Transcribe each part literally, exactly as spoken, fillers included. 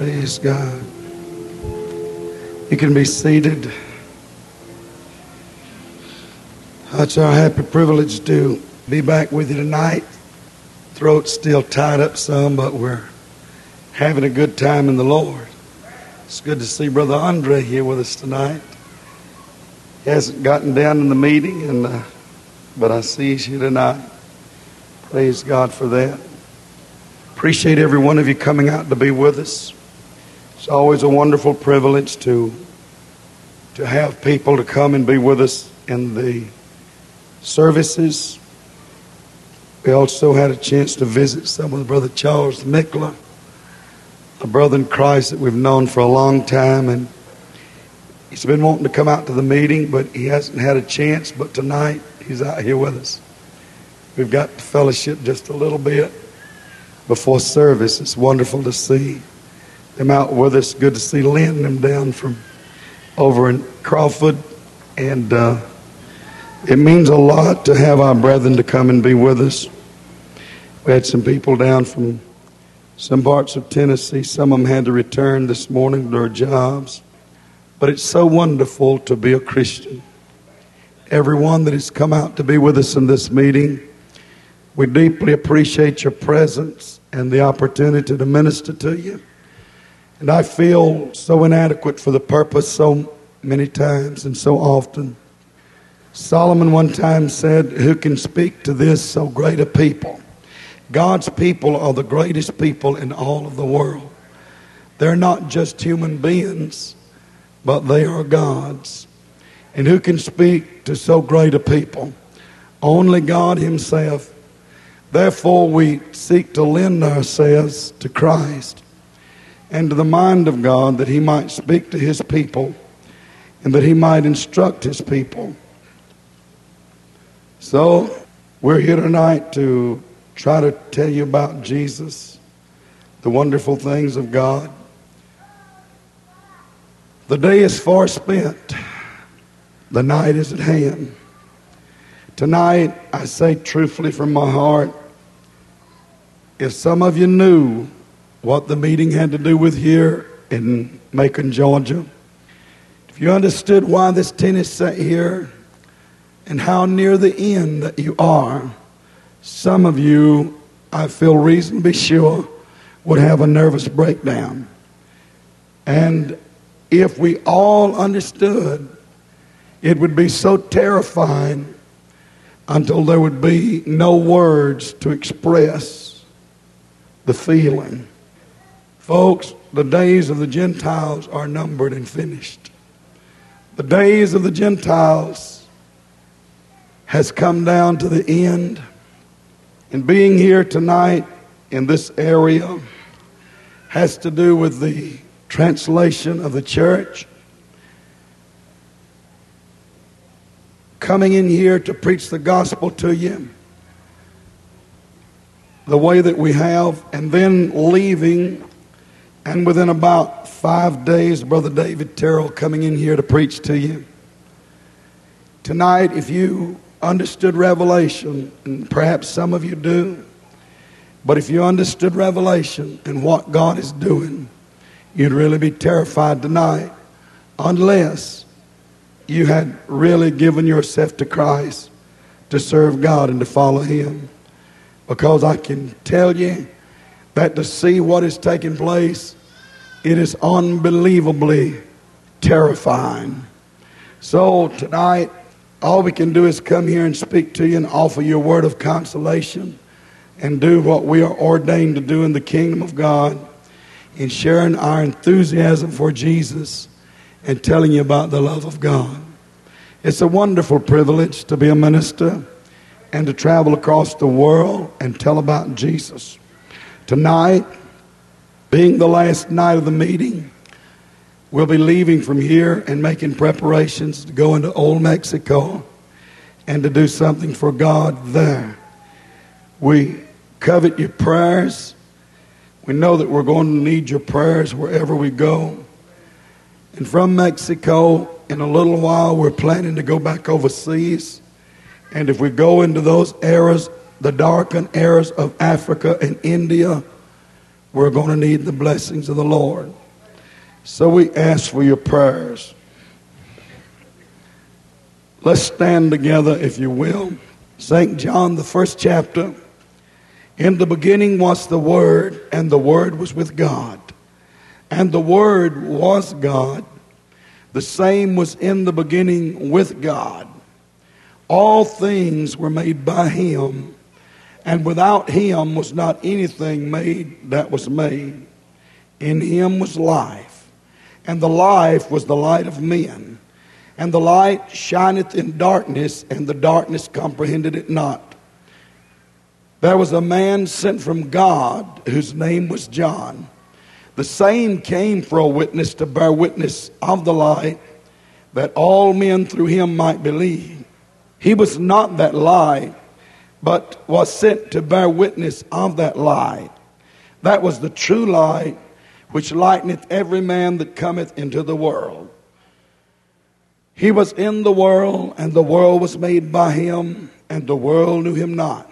Praise God. You can be seated. It's our happy privilege to be back with you tonight. Throat's still tied up some, but we're having a good time in the Lord. It's good to see Brother Andre here with us tonight. He hasn't gotten down in the meeting, and uh, but I see he's here tonight. Praise God for that. Appreciate every one of you coming out to be with us. It's always a wonderful privilege to to have people to come and be with us in the services. We also had a chance to visit some with Brother Charles Mickler, a brother in Christ that we've known for a long time, and he's been wanting to come out to the meeting, but he hasn't had a chance. But tonight he's out here with us. We've got to fellowship just a little bit before service. It's wonderful to see them out with us. Good to see Lynn and them down from over in Crawford. And uh, it means a lot to have our brethren to come and be with us. We had some people down from some parts of Tennessee. Some of them had to return this morning to their jobs. But it's so wonderful to be a Christian. Everyone that has come out to be with us in this meeting, we deeply appreciate your presence and the opportunity to minister to you. And I feel so inadequate for the purpose so many times and so often. Solomon one time said, "Who can speak to this so great a people?" God's people are the greatest people in all of the world. They're not just human beings, but they are God's. And who can speak to so great a people? Only God Himself. Therefore, we seek to lend ourselves to Christ and to the mind of God, that He might speak to His people and that He might instruct His people. So, we're here tonight to try to tell you about Jesus, the wonderful things of God. The day is far spent. The night is at hand. Tonight, I say truthfully from my heart, if some of you knew what the meeting had to do with here in Macon, Georgia, if you understood why this tent is set here and how near the end that you are, some of you, I feel reasonably sure, would have a nervous breakdown. And if we all understood, it would be so terrifying until there would be no words to express the feeling. Folks, the days of the Gentiles are numbered and finished. The days of the Gentiles has come down to the end. And being here tonight in this area has to do with the translation of the church. Coming in here to preach the gospel to you the way that we have, and then leaving, and within about five days, Brother David Terrell coming in here to preach to you. Tonight, if you understood Revelation, and perhaps some of you do, but if you understood Revelation and what God is doing, you'd really be terrified tonight, unless you had really given yourself to Christ to serve God and to follow Him. Because I can tell you that to see what is taking place, it is unbelievably terrifying. So tonight, all we can do is come here and speak to you and offer you a word of consolation and do what we are ordained to do in the kingdom of God, in sharing our enthusiasm for Jesus and telling you about the love of God. It's a wonderful privilege to be a minister and to travel across the world and tell about Jesus. Tonight, being the last night of the meeting, we'll be leaving from here and making preparations to go into Old Mexico and to do something for God there. We covet your prayers. We know that we're going to need your prayers wherever we go. And from Mexico, in a little while, we're planning to go back overseas. And if we go into those eras, the darkened eras of Africa and India, we're going to need the blessings of the Lord. So we ask for your prayers. Let's stand together, if you will. Saint John, the first chapter. In the beginning was the Word, and the Word was with God. And the Word was God. The same was in the beginning with God. All things were made by Him, and without Him was not anything made that was made. In Him was life, and the life was the light of men. And the light shineth in darkness, and the darkness comprehended it not. There was a man sent from God, whose name was John. The same came for a witness, to bear witness of the light, that all men through him might believe. He was not that light, but was sent to bear witness of that light. That was the true light, which lighteneth every man that cometh into the world. He was in the world, and the world was made by him, and the world knew him not.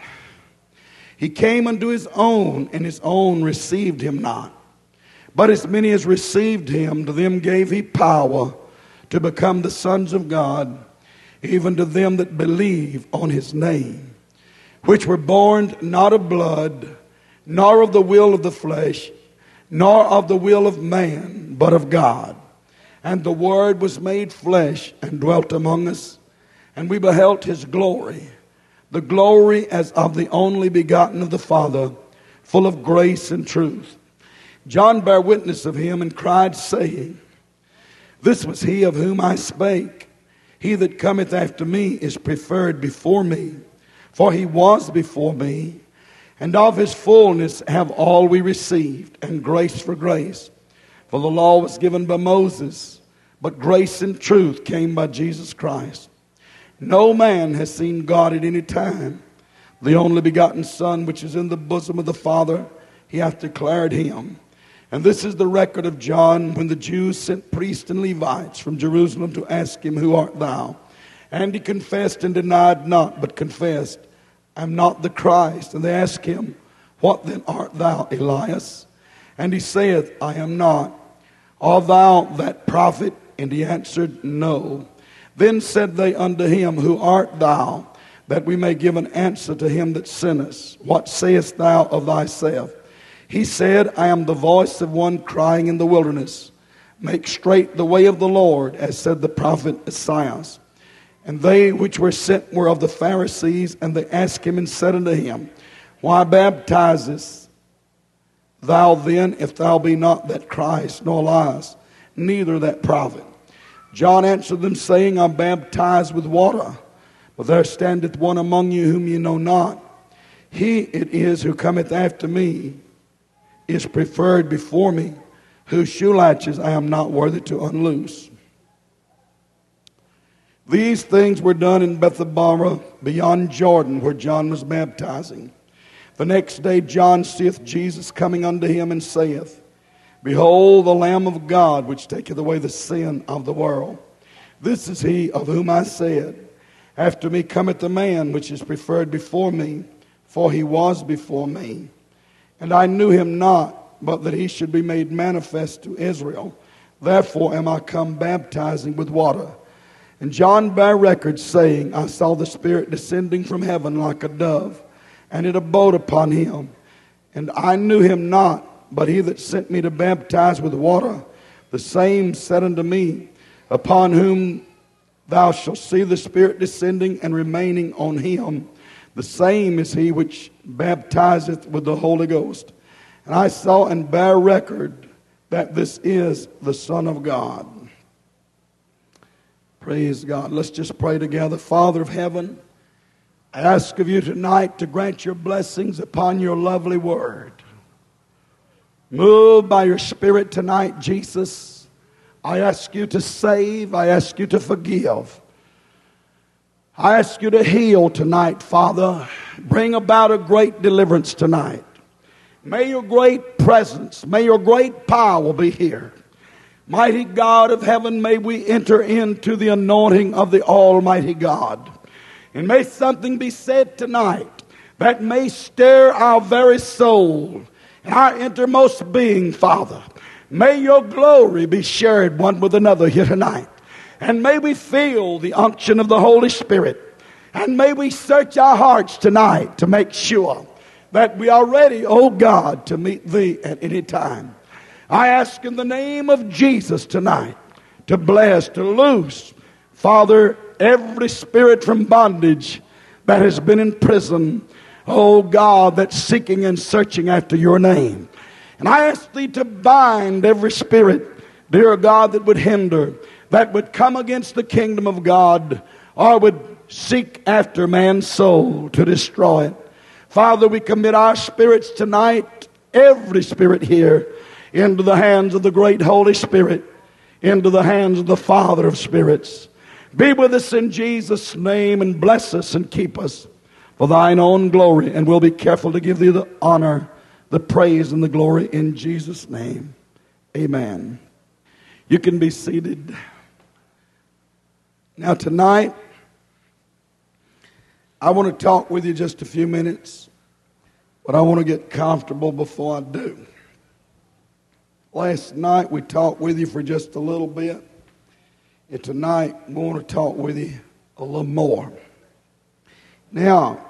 He came unto his own, and his own received him not. But as many as received him, to them gave he power to become the sons of God, even to them that believe on his name, which were born not of blood, nor of the will of the flesh, nor of the will of man, but of God. And the Word was made flesh and dwelt among us, and we beheld his glory, the glory as of the only begotten of the Father, full of grace and truth. John bare witness of him, and cried, saying, This was he of whom I spake. He that cometh after me is preferred before me, for he was before me. And of his fullness have all we received, and grace for grace. For the law was given by Moses, but grace and truth came by Jesus Christ. No man has seen God at any time. The only begotten Son, which is in the bosom of the Father, he hath declared him. And this is the record of John, when the Jews sent priests and Levites from Jerusalem to ask him, Who art thou? And he confessed and denied not, but confessed, I am not the Christ. And they asked him, What then art thou, Elias? And he saith, I am not. Art thou that prophet? And he answered, No. Then said they unto him, Who art thou? That we may give an answer to him that sent us. What sayest thou of thyself? He said, I am the voice of one crying in the wilderness, Make straight the way of the Lord, as said the prophet Isaiah. And they which were sent were of the Pharisees, and they asked him and said unto him, Why baptizest thou then, if thou be not that Christ, nor Elias, neither that prophet? John answered them, saying, I baptize with water, but there standeth one among you whom ye know not. He it is who cometh after me, is preferred before me, whose shoe latches I am not worthy to unloose. These things were done in Bethabara, beyond Jordan, where John was baptizing. The next day John seeth Jesus coming unto him, and saith, Behold the Lamb of God, which taketh away the sin of the world. This is he of whom I said, After me cometh a man which is preferred before me, for he was before me. And I knew him not, but that he should be made manifest to Israel. Therefore am I come baptizing with water. And John bare record, saying, I saw the Spirit descending from heaven like a dove, and it abode upon him. And I knew him not, but he that sent me to baptize with water, the same said unto me, Upon whom thou shalt see the Spirit descending and remaining on him, the same is he which baptizeth with the Holy Ghost. And I saw and bear record that this is the Son of God. Praise God. Let's just pray together. Father of heaven, I ask of you tonight to grant your blessings upon your lovely word. Move by your Spirit tonight, Jesus. I ask you to save. I ask you to forgive. I ask you to heal tonight, Father. Bring about a great deliverance tonight. May your great presence, may your great power be here. Mighty God of heaven, may we enter into the anointing of the Almighty God. And may something be said tonight that may stir our very soul and our innermost being, Father. May your glory be shared one with another here tonight. And may we feel the unction of the Holy Spirit. And may we search our hearts tonight to make sure that we are ready, oh God, to meet thee at any time. I ask in the name of Jesus tonight to bless, to loose, Father, every spirit from bondage that has been in prison, oh God, that's seeking and searching after your name. And I ask thee to bind every spirit, dear God, that would hinder, that would come against the kingdom of God, or would seek after man's soul to destroy it. Father, we commit our spirits tonight, every spirit here, into the hands of the great Holy Spirit, into the hands of the Father of spirits. Be with us in Jesus' name, and bless us and keep us for thine own glory. And we'll be careful to give thee the honor, the praise, and the glory in Jesus' name. Amen. You can be seated. Now tonight, I want to talk with you just a few minutes, but I want to get comfortable before I do. Last night we talked with you for just a little bit, and tonight we want to talk with you a little more. Now,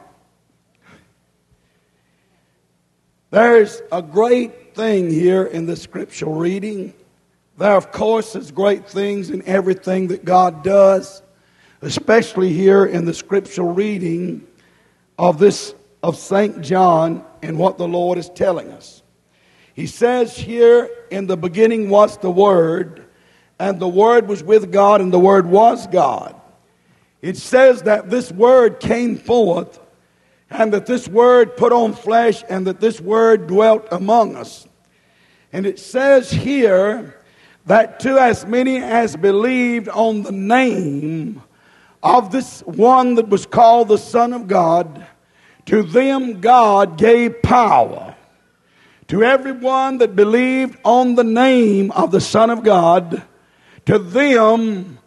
there's a great thing here in the scriptural reading. There, of course, is great things in everything that God does, especially here in the scriptural reading of this of Saint John and what the Lord is telling us. He says here, in the beginning was the Word, and the Word was with God, and the Word was God. It says that this Word came forth, and that this Word put on flesh, and that this Word dwelt among us. And it says here that to as many as believed on the name of this one that was called the Son of God, to them God gave power. To everyone that believed on the name of the Son of God, to them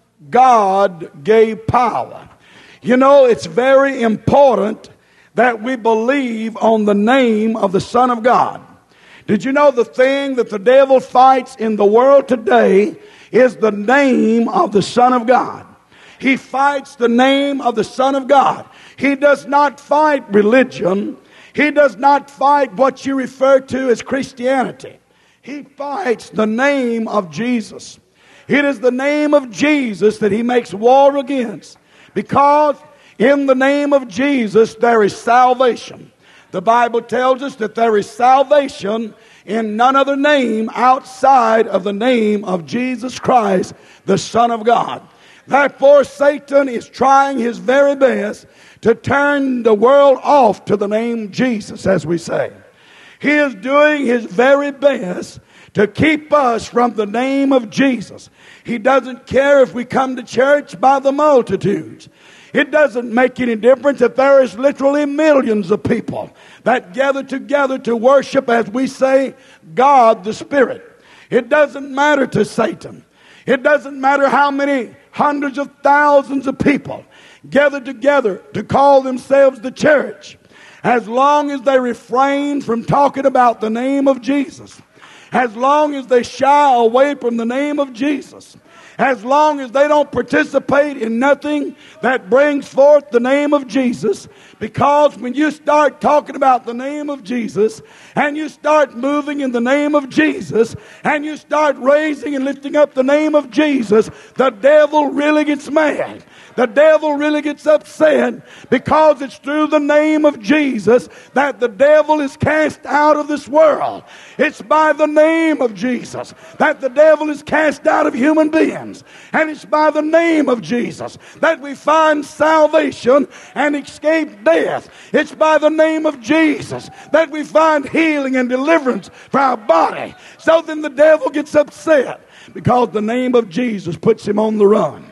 God gave power. You know, it's very important that we believe on the name of the Son of God. Did you know the thing that the devil fights in the world today is the name of the Son of God? He fights the name of the Son of God. He does not fight religion. He does not fight what you refer to as Christianity. He fights the name of Jesus. It is the name of Jesus that he makes war against, because in the name of Jesus there is salvation. The Bible tells us that there is salvation in none other name outside of the name of Jesus Christ, the Son of God. Therefore, Satan is trying his very best to turn the world off to the name Jesus, as we say. He is doing his very best to keep us from the name of Jesus. He doesn't care if we come to church by the multitudes. It doesn't make any difference if there is literally millions of people that gather together to worship, as we say, God the Spirit. It doesn't matter to Satan. It doesn't matter how many hundreds of thousands of people gather together to call themselves the church. As long as they refrain from talking about the name of Jesus, as long as they shy away from the name of Jesus, as long as they don't participate in nothing that brings forth the name of Jesus. Because when you start talking about the name of Jesus, and you start moving in the name of Jesus, and you start raising and lifting up the name of Jesus, the devil really gets mad. The devil really gets upset, because it's through the name of Jesus that the devil is cast out of this world. It's by the name of Jesus that the devil is cast out of human beings. And it's by the name of Jesus that we find salvation and escape death. It's by the name of Jesus that we find healing and deliverance for our body. So then the devil gets upset, because the name of Jesus puts him on the run.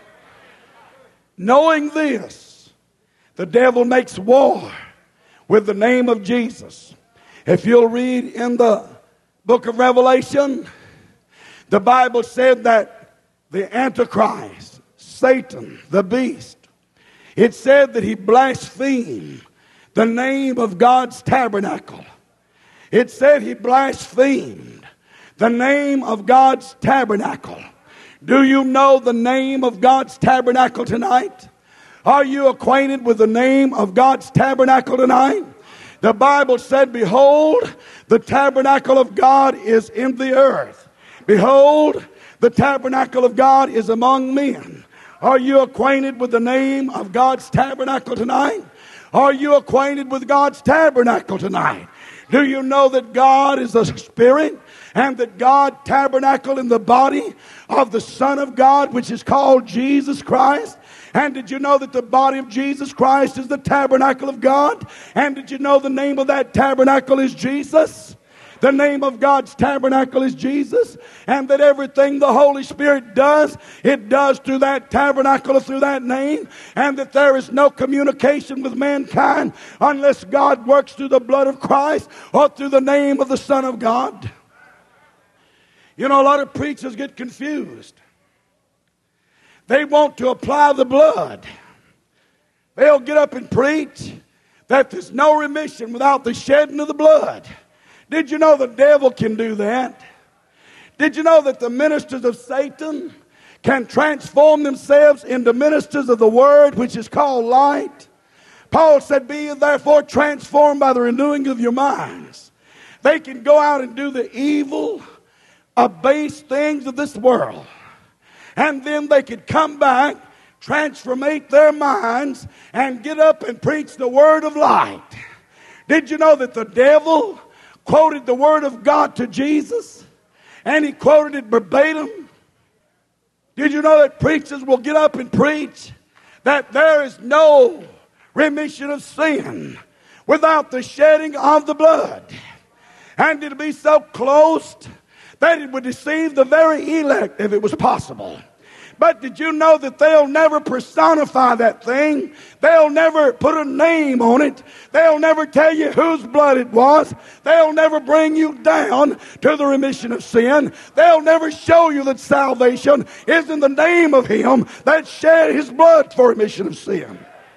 Knowing this, the devil makes war with the name of Jesus. If you'll read in the book of Revelation, the Bible said that the Antichrist, Satan, the beast, it said that he blasphemed the name of God's tabernacle. It said he blasphemed the name of God's tabernacle. Do you know the name of God's tabernacle tonight? Are you acquainted with the name of God's tabernacle tonight? The Bible said, behold, the tabernacle of God is in the earth. Behold, the tabernacle of God is among men. Are you acquainted with the name of God's tabernacle tonight? Are you acquainted with God's tabernacle tonight? Do you know that God is a spirit and that God tabernacled in the body of the Son of God, which is called Jesus Christ? And did you know that the body of Jesus Christ is the tabernacle of God? And did you know the name of that tabernacle is Jesus? The name of God's tabernacle is Jesus. And that everything the Holy Spirit does, it does through that tabernacle or through that name. And that there is no communication with mankind unless God works through the blood of Christ or through the name of the Son of God. You know, a lot of preachers get confused. They want to apply the blood. They'll get up and preach that there's no remission without the shedding of the blood. Did you know the devil can do that? Did you know that the ministers of Satan can transform themselves into ministers of the word, which is called light? Paul said, be ye therefore transformed by the renewing of your minds. They can go out and do the evil, abase things of this world. And then they could come back, transformate their minds, and get up and preach the word of light. Did you know that the devil quoted the word of God to Jesus? And he quoted it verbatim. Did you know that preachers will get up and preach that there is no remission of sin without the shedding of the blood? And it'll be so close that it would deceive the very elect if it was possible. But did you know that they'll never personify that thing? They'll never put a name on it. They'll never tell you whose blood it was. They'll never bring you down to the remission of sin. They'll never show you that salvation is in the name of him that shed his blood for remission of sin.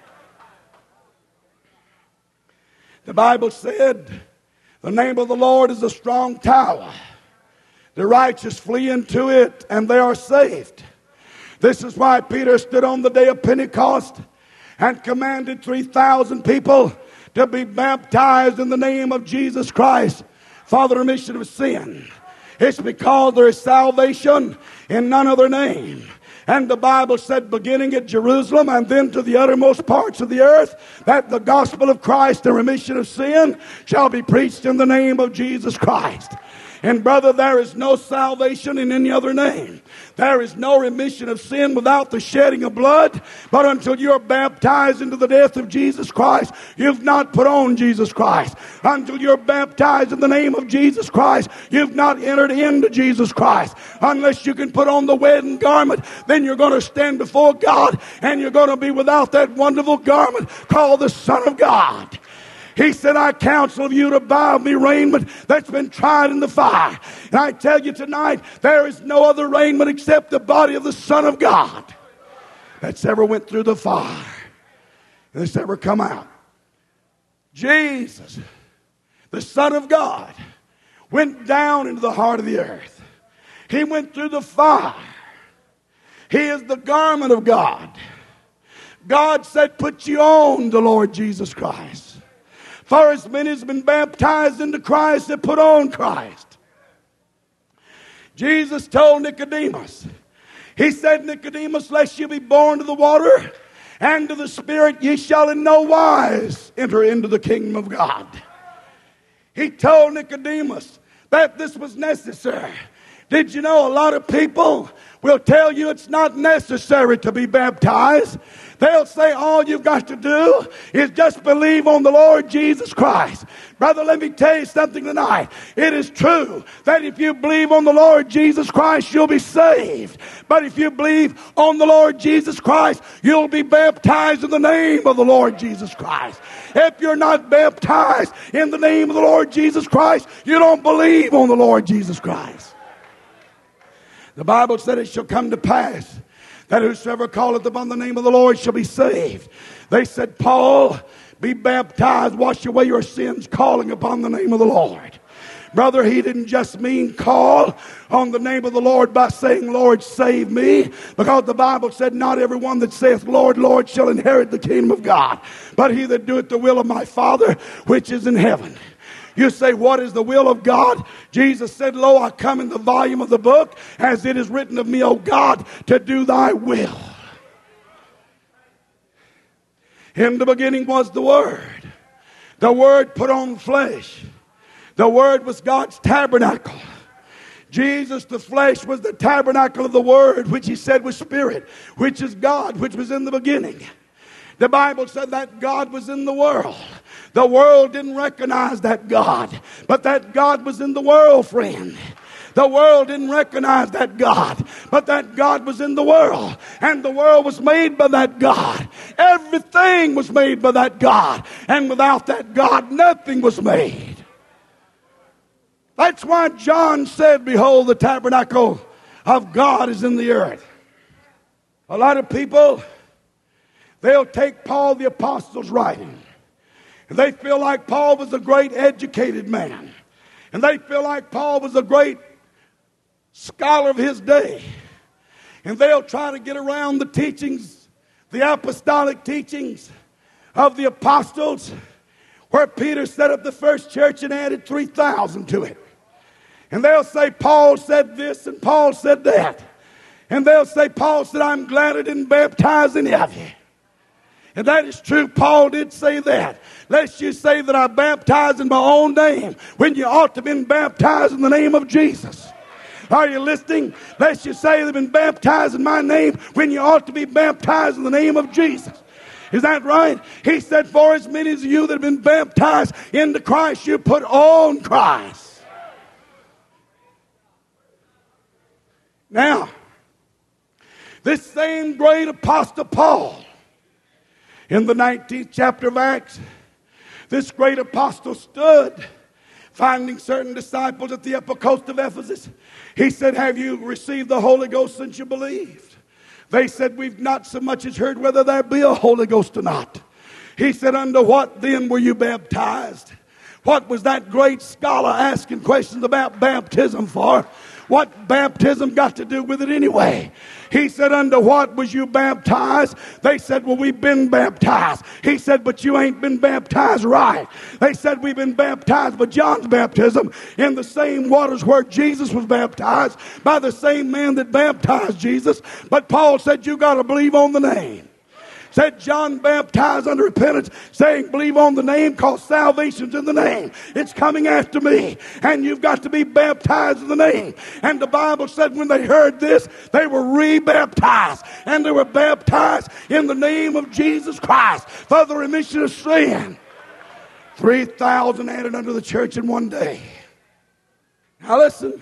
The Bible said, the name of the Lord is a strong tower. The righteous flee into it, and they are saved. This is why Peter stood on the day of Pentecost and commanded three thousand people to be baptized in the name of Jesus Christ for the remission of sin. It's because there is salvation in none other name. And the Bible said, beginning at Jerusalem and then to the uttermost parts of the earth, that the gospel of Christ, the remission of sin, shall be preached in the name of Jesus Christ. And brother, there is no salvation in any other name. There is no remission of sin without the shedding of blood. But until you're baptized into the death of Jesus Christ, you've not put on Jesus Christ. Until you're baptized in the name of Jesus Christ, you've not entered into Jesus Christ. Unless you can put on the wedding garment, then you're going to stand before God and you're going to be without that wonderful garment called the Son of God. He said, I counsel you to buy me raiment that's been tried in the fire. And I tell you tonight, there is no other raiment except the body of the Son of God that's ever went through the fire, that's ever come out. Jesus, the Son of God, went down into the heart of the earth. He went through the fire. He is the garment of God. God said, put you on the Lord Jesus Christ. For as many as have been baptized into Christ have put on Christ. Jesus told Nicodemus, he said, Nicodemus, lest you be born of the water and of the Spirit, ye shall in no wise enter into the kingdom of God. He told Nicodemus that this was necessary. Did you know a lot of people will tell you it's not necessary to be baptized? They'll say all you've got to do is just believe on the Lord Jesus Christ. Brother, let me tell you something tonight. It is true that if you believe on the Lord Jesus Christ, you'll be saved. But if you believe on the Lord Jesus Christ, you'll be baptized in the name of the Lord Jesus Christ. If you're not baptized in the name of the Lord Jesus Christ, you don't believe on the Lord Jesus Christ. The Bible said it shall come to pass that whosoever calleth upon the name of the Lord shall be saved. They said, Paul, be baptized, wash away your sins, calling upon the name of the Lord. Brother, he didn't just mean call on the name of the Lord by saying, Lord, save me. Because the Bible said, not everyone that saith, Lord, Lord, shall inherit the kingdom of God, but he that doeth the will of my Father which is in heaven. You say, what is the will of God? Jesus said, lo, I come in the volume of the book, as it is written of me, O God, to do thy will. In the beginning was the Word. The Word put on flesh. The Word was God's tabernacle. Jesus, the flesh, was the tabernacle of the Word, which he said was spirit, which is God, which was in the beginning. The Bible said that God was in the world. The world didn't recognize that God, but that God was in the world, friend. The world didn't recognize that God, but that God was in the world. And the world was made by that God. Everything was made by that God. And without that God, nothing was made. That's why John said, behold, the tabernacle of God is in the earth. A lot of people, they'll take Paul the Apostle's writing, and they feel like Paul was a great educated man. And they feel like Paul was a great scholar of his day. And they'll try to get around the teachings, the apostolic teachings of the apostles, where Peter set up the first church and added three thousand to it. And they'll say Paul said this and Paul said that. And they'll say Paul said, I'm glad I didn't baptize any of you. And that is true. Paul did say that. Lest you say that I baptized in my own name, when you ought to have been baptized in the name of Jesus. Are you listening? Lest you say they've been baptized in my name, when you ought to be baptized in the name of Jesus. Is that right? He said, for as many of you that have been baptized into Christ, you put on Christ. Now, this same great apostle Paul, in the nineteenth chapter of Acts, this great apostle stood, finding certain disciples at the upper coast of Ephesus. He said, have you received the Holy Ghost since you believed? They said, we've not so much as heard whether there be a Holy Ghost or not. He said, under what then were you baptized? What was that great scholar asking questions about baptism for? What baptism got to do with it anyway? He said, under what was you baptized? They said, well, we've been baptized. He said, but you ain't been baptized right. They said, we've been baptized by John's baptism in the same waters where Jesus was baptized, by the same man that baptized Jesus. But Paul said, you got to believe on the name. Said John baptized under repentance, saying, believe on the name, cause salvation's in the name. It's coming after me. And you've got to be baptized in the name. And the Bible said when they heard this, they were re-baptized. And they were baptized in the name of Jesus Christ for the remission of sin. three thousand added unto the church in one day. Now listen.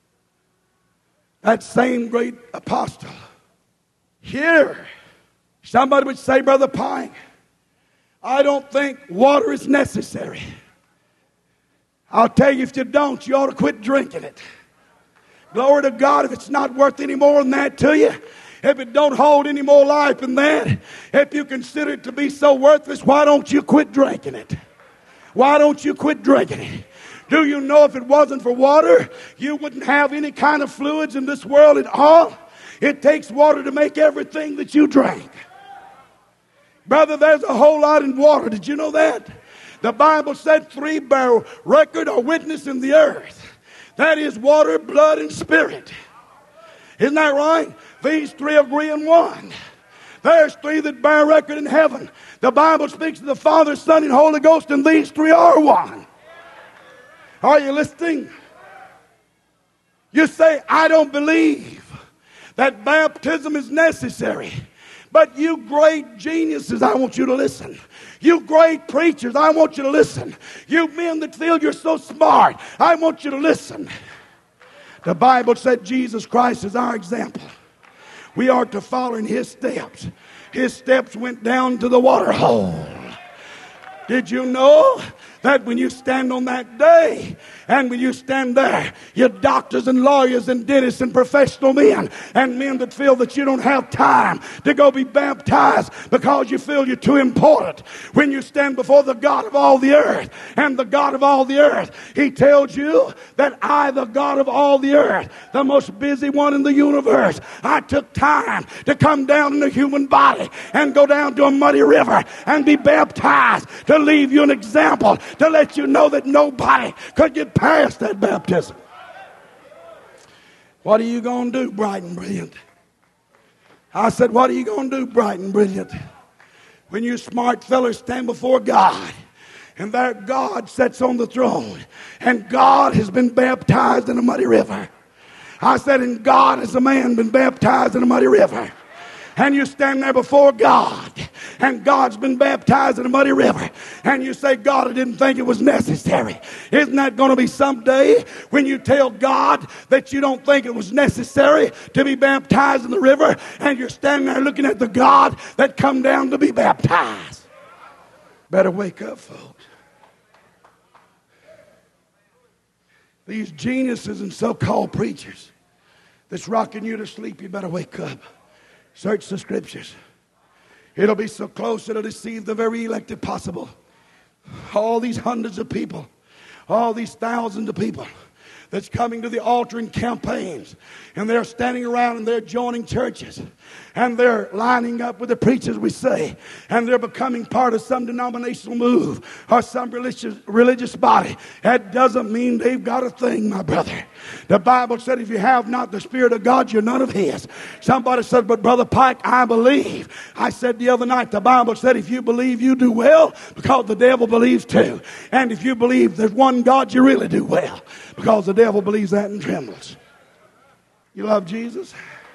That same great apostle here, somebody would say, Brother Pine, I don't think water is necessary. I'll tell you, if you don't, you ought to quit drinking it. Glory to God, if it's not worth any more than that to you, if it don't hold any more life than that, if you consider it to be so worthless, why don't you quit drinking it? Why don't you quit drinking it? Do you know if it wasn't for water, you wouldn't have any kind of fluids in this world at all? It takes water to make everything that you drink. Brother, there's a whole lot in water. Did you know that? The Bible said three bear record or witness in the earth. That is water, blood, and spirit. Isn't that right? These three agree in one. There's three that bear record in heaven. The Bible speaks of the Father, Son, and Holy Ghost, and these three are one. Are you listening? You say, I don't believe that baptism is necessary. But you great geniuses, I want you to listen. You great preachers, I want you to listen. You men that feel you're so smart, I want you to listen. The Bible said Jesus Christ is our example. We are to follow in his steps. His steps went down to the water hole. Did you know that when you stand on that day, and when you stand there, your doctors and lawyers and dentists and professional men and men that feel that you don't have time to go be baptized because you feel you're too important. When you stand before the God of all the earth, and the God of all the earth, He tells you that I, the God of all the earth, the most busy one in the universe, I took time to come down in a human body and go down to a muddy river and be baptized to leave you an example, to let you know that nobody could get past that baptism. What are you going to do, bright and brilliant? I said, what are you going to do, bright and brilliant? When you smart fellas stand before God, and there God sits on the throne, and God has been baptized in a muddy river. I said, and God as a man been baptized in a muddy river. And you stand there before God, and God's been baptized in a muddy river, and you say, God, I didn't think it was necessary. Isn't that going to be someday when you tell God that you don't think it was necessary to be baptized in the river, and you're standing there looking at the God that come down to be baptized? Better wake up, folks. These geniuses and so-called preachers that's rocking you to sleep, you better wake up. Search the scriptures. It'll be so close it'll deceive the very elect if possible. All these hundreds of people, all these thousands of people that's coming to the altar in campaigns, and they're standing around and they're joining churches, and they're lining up with the preachers, we say, and they're becoming part of some denominational move or some religious religious body. That doesn't mean they've got a thing, my brother. The Bible said if you have not the Spirit of God, you're none of His. Somebody said, but Brother Pike, I believe. I said the other night, the Bible said if you believe, you do well, because the devil believes too. And if you believe there's one God, you really do well, because the devil believes that and trembles. You love Jesus?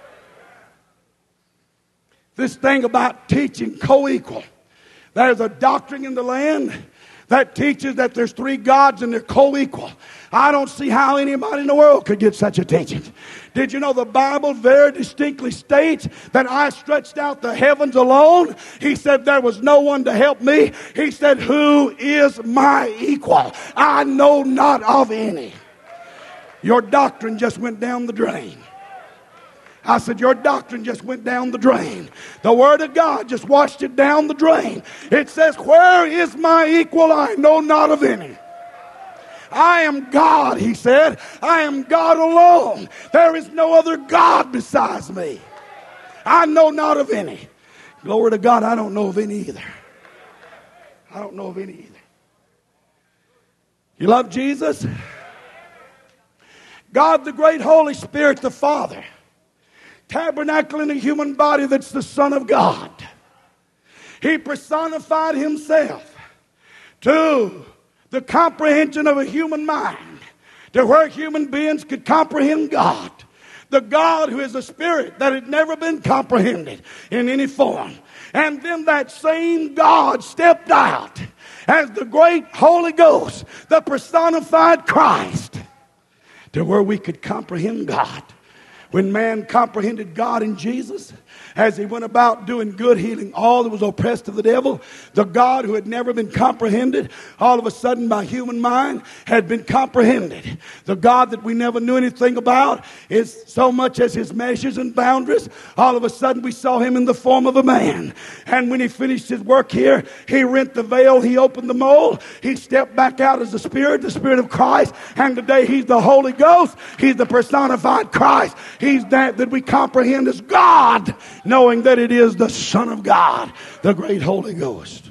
This thing about teaching co-equal. There's a doctrine in the land that teaches that there's three gods and they're co-equal. I don't see how anybody in the world could get such a teaching. Did you know the Bible very distinctly states that I stretched out the heavens alone? He said there was no one to help me. He said, who is my equal? I know not of any. Your doctrine just went down the drain. I said, your doctrine just went down the drain. The Word of God just washed it down the drain. It says, where is my equal? I know not of any. I am God, He said. I am God alone. There is no other God besides me. I know not of any. Glory to God, I don't know of any either. I don't know of any either. You love Jesus? God, the great Holy Spirit, the Father, tabernacle in a human body that's the Son of God. He personified Himself to the comprehension of a human mind, to where human beings could comprehend God. The God who is a spirit that had never been comprehended in any form. And then that same God stepped out as the great Holy Ghost, the personified Christ, to where we could comprehend God. When man comprehended God in Jesus, as He went about doing good, healing all that was oppressed of the devil, the God who had never been comprehended, all of a sudden by human mind, had been comprehended. The God that we never knew anything about, is so much as His measures and boundaries, all of a sudden we saw Him in the form of a man. And when He finished His work here, He rent the veil, He opened the mold, He stepped back out as the Spirit, the Spirit of Christ, and today He's the Holy Ghost, He's the personified Christ. He's that that we comprehend as God, knowing that it is the Son of God, the great Holy Ghost.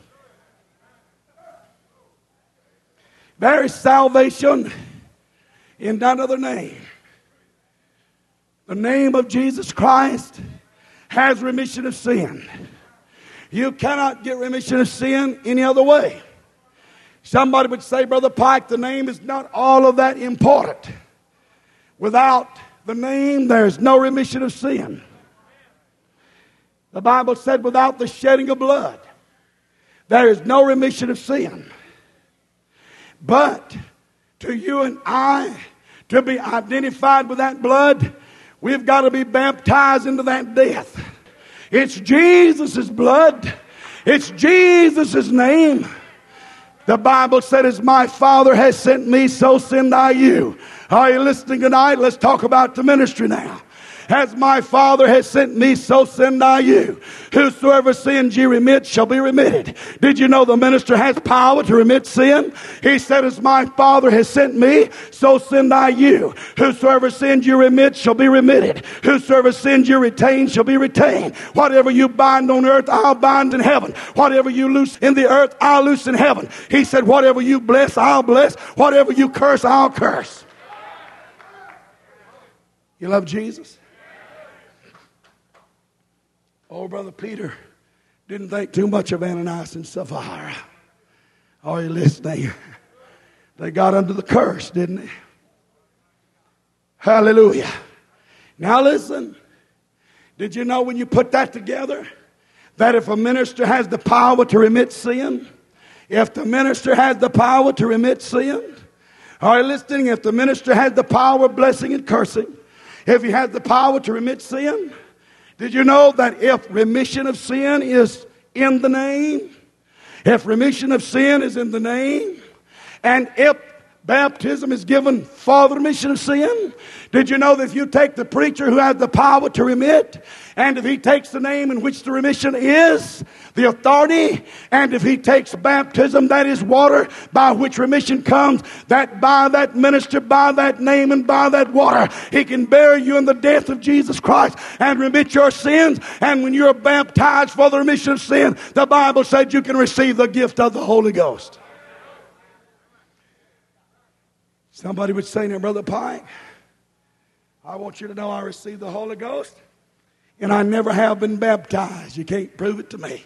There is salvation in none other name. The name of Jesus Christ has remission of sin. You cannot get remission of sin any other way. Somebody would say, Brother Pike, the name is not all of that important. Without the name, there is no remission of sin. The Bible said without the shedding of blood, there is no remission of sin. But to you and I, to be identified with that blood, we've got to be baptized into that death. It's Jesus' blood. It's Jesus' name. The Bible said, as my Father has sent me, so send I you. Are you listening tonight? Let's talk about the ministry now. As my Father has sent me, so send I you. Whosoever sins ye remit shall be remitted. Did you know the minister has power to remit sin? He said, as my Father has sent me, so send I you. Whosoever sins you remit shall be remitted. Whosoever sins you retain shall be retained. Whatever you bind on earth, I'll bind in heaven. Whatever you loose in the earth, I'll loose in heaven. He said, whatever you bless, I'll bless. Whatever you curse, I'll curse. You love Jesus? Oh, Brother Peter didn't think too much of Ananias and Sapphira. Are you listening? They got under the curse, didn't they? Hallelujah. Now listen. Did you know when you put that together, that if a minister has the power to remit sin, if the minister has the power to remit sin, are you listening? If the minister has the power of blessing and cursing, if he has the power to remit sin, did you know that if remission of sin is in the name, if remission of sin is in the name, and if baptism is given for the remission of sin, did you know that if you take the preacher who has the power to remit, and if he takes the name in which the remission is, the authority, and if he takes baptism, that is water by which remission comes, that by that minister, by that name, and by that water, he can bury you in the death of Jesus Christ and remit your sins. And when you're baptized for the remission of sin, the Bible said you can receive the gift of the Holy Ghost. Somebody would say, now, Brother Pike, I want you to know I received the Holy Ghost, and I never have been baptized. You can't prove it to me.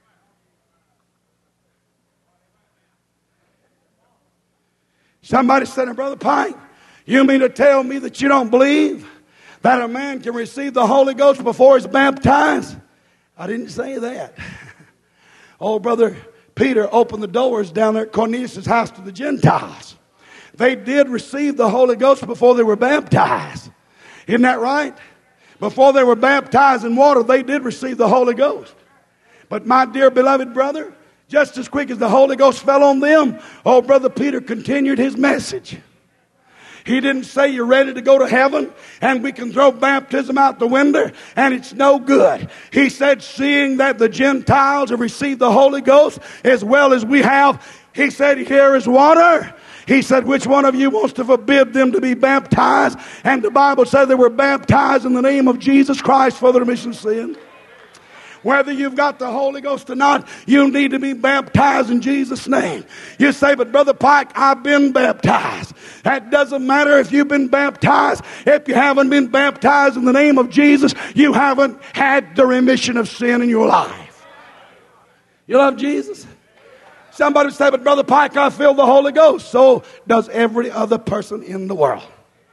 Somebody said, Brother Pike, you mean to tell me that you don't believe that a man can receive the Holy Ghost before he's baptized? I didn't say that. Oh, Brother Peter opened the doors down there at Cornelius' house to the Gentiles. They did receive the Holy Ghost before they were baptized. Isn't that right? Before they were baptized in water, they did receive the Holy Ghost. But my dear beloved brother, just as quick as the Holy Ghost fell on them, oh, Brother Peter continued his message. He didn't say you're ready to go to heaven and we can throw baptism out the window and it's no good. He said, seeing that the Gentiles have received the Holy Ghost as well as we have, he said, here is water. He said, which one of you wants to forbid them to be baptized? And the Bible said they were baptized in the name of Jesus Christ for the remission of sin. Whether you've got the Holy Ghost or not, you need to be baptized in Jesus' name. You say, but Brother Pike, I've been baptized. That doesn't matter if you've been baptized. If you haven't been baptized in the name of Jesus, you haven't had the remission of sin in your life. You love Jesus? Somebody say, but Brother Pike, I feel the Holy Ghost. So does every other person in the world.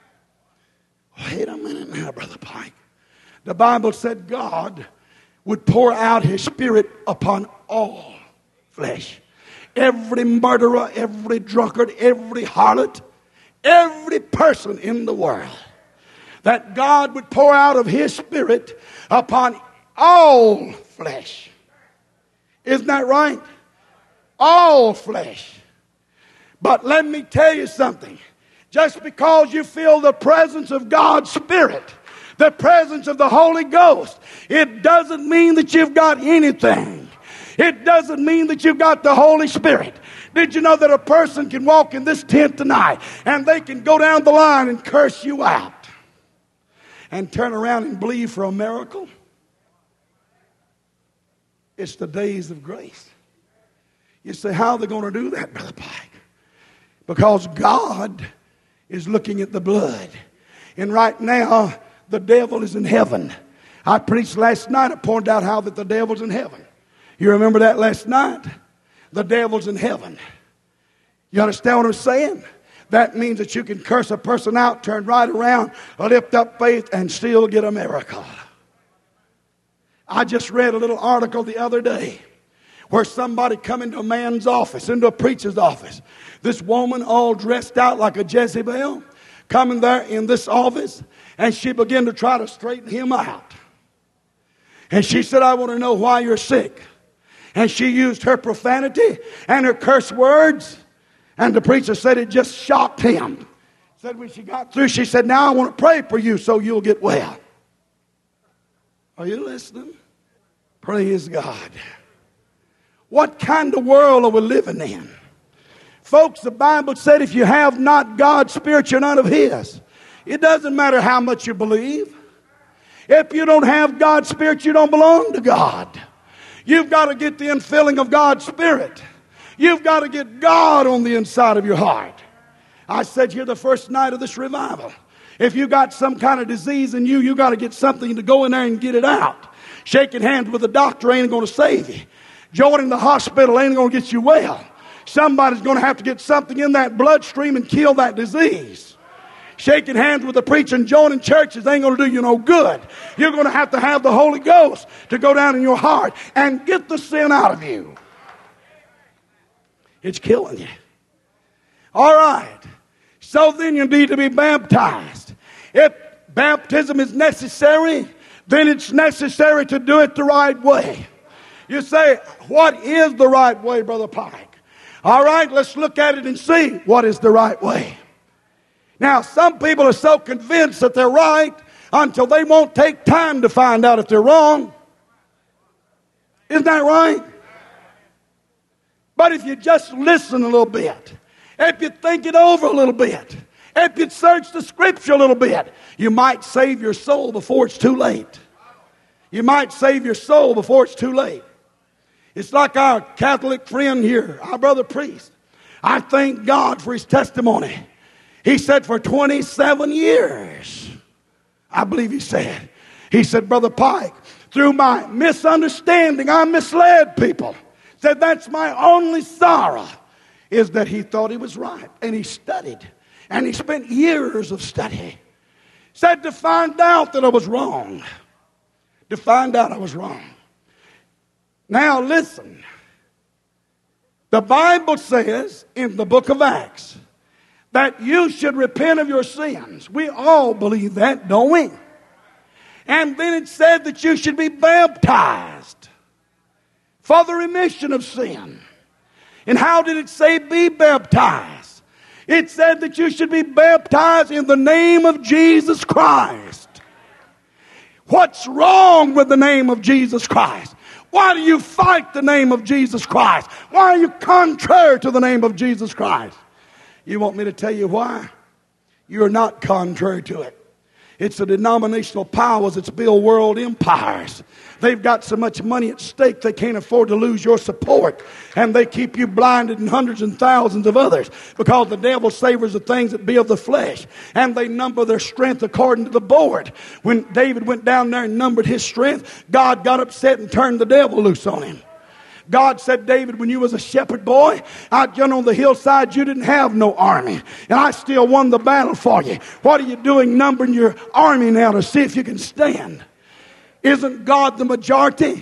Wait a minute now, Brother Pike. The Bible said God would pour out his Spirit upon all flesh. Every murderer, every drunkard, every harlot, every person in the world. That God would pour out of his Spirit upon all flesh. Isn't that right? All flesh. But let me tell you something. Just because you feel the presence of God's Spirit, the presence of the Holy Ghost, it doesn't mean that you've got anything. It doesn't mean that you've got the Holy Spirit. Did you know that a person can walk in this tent tonight and they can go down the line and curse you out and turn around and believe for a miracle? It's the days of grace. You say, how are they going to do that, Brother Pike? Because God is looking at the blood. And right now, the devil is in heaven. I preached last night. I pointed out how that the devil's in heaven. You remember that last night? The devil's in heaven. You understand what I'm saying? That means that you can curse a person out, turn right around, lift up faith, and still get a miracle. I just read a little article the other day where somebody come into a man's office, into a preacher's office. This woman all dressed out like a Jezebel, coming there in this office, and she began to try to straighten him out. And she said, I want to know why you're sick. And she used her profanity and her curse words. And the preacher said it just shocked him. Said when she got through, she said, now I want to pray for you so you'll get well. Are you listening? Praise God. What kind of world are we living in? Folks, the Bible said if you have not God's Spirit, you're none of His. It doesn't matter how much you believe. If you don't have God's Spirit, you don't belong to God. You've got to get the infilling of God's Spirit. You've got to get God on the inside of your heart. I said here the first night of this revival, if you got some kind of disease in you, you got to get something to go in there and get it out. Shaking hands with the doctor ain't going to save you. Joining the hospital ain't going to get you well. Somebody's going to have to get something in that bloodstream and kill that disease. Shaking hands with the preacher and joining churches ain't going to do you no good. You're going to have to have the Holy Ghost to go down in your heart and get the sin out of you. It's killing you. All right. So then you need to be baptized. If baptism is necessary, then it's necessary to do it the right way. You say, what is the right way, Brother Pike? All right, let's look at it and see what is the right way. Now, some people are so convinced that they're right until they won't take time to find out if they're wrong. Isn't that right? But if you just listen a little bit, if you think it over a little bit, if you search the Scripture a little bit, you might save your soul before it's too late. You might save your soul before it's too late. It's like our Catholic friend here, our brother priest. I thank God for his testimony. He said for twenty-seven years, I believe he said, he said, Brother Pike, through my misunderstanding, I misled people. Said that's my only sorrow is that he thought he was right. And he studied. And he spent years of study. Said to find out that I was wrong. To find out I was wrong. Now listen. The Bible says in the book of Acts that you should repent of your sins. We all believe that, don't we? And then it said that you should be baptized for the remission of sin. And how did it say be baptized? It said that you should be baptized in the name of Jesus Christ. What's wrong with the name of Jesus Christ? Why do you fight the name of Jesus Christ? Why are you contrary to the name of Jesus Christ? You want me to tell you why? You're not contrary to it. It's the denominational powers that's build world empires. They've got so much money at stake they can't afford to lose your support. And they keep you blinded and hundreds and thousands of others because the devil savors the things that be of the flesh. And they number their strength according to the board. When David went down there and numbered his strength, God got upset and turned the devil loose on him. God said, David, when you was a shepherd boy, out yonder on the hillside, you didn't have no army. And I still won the battle for you. What are you doing numbering your army now to see if you can stand? Isn't God the majority?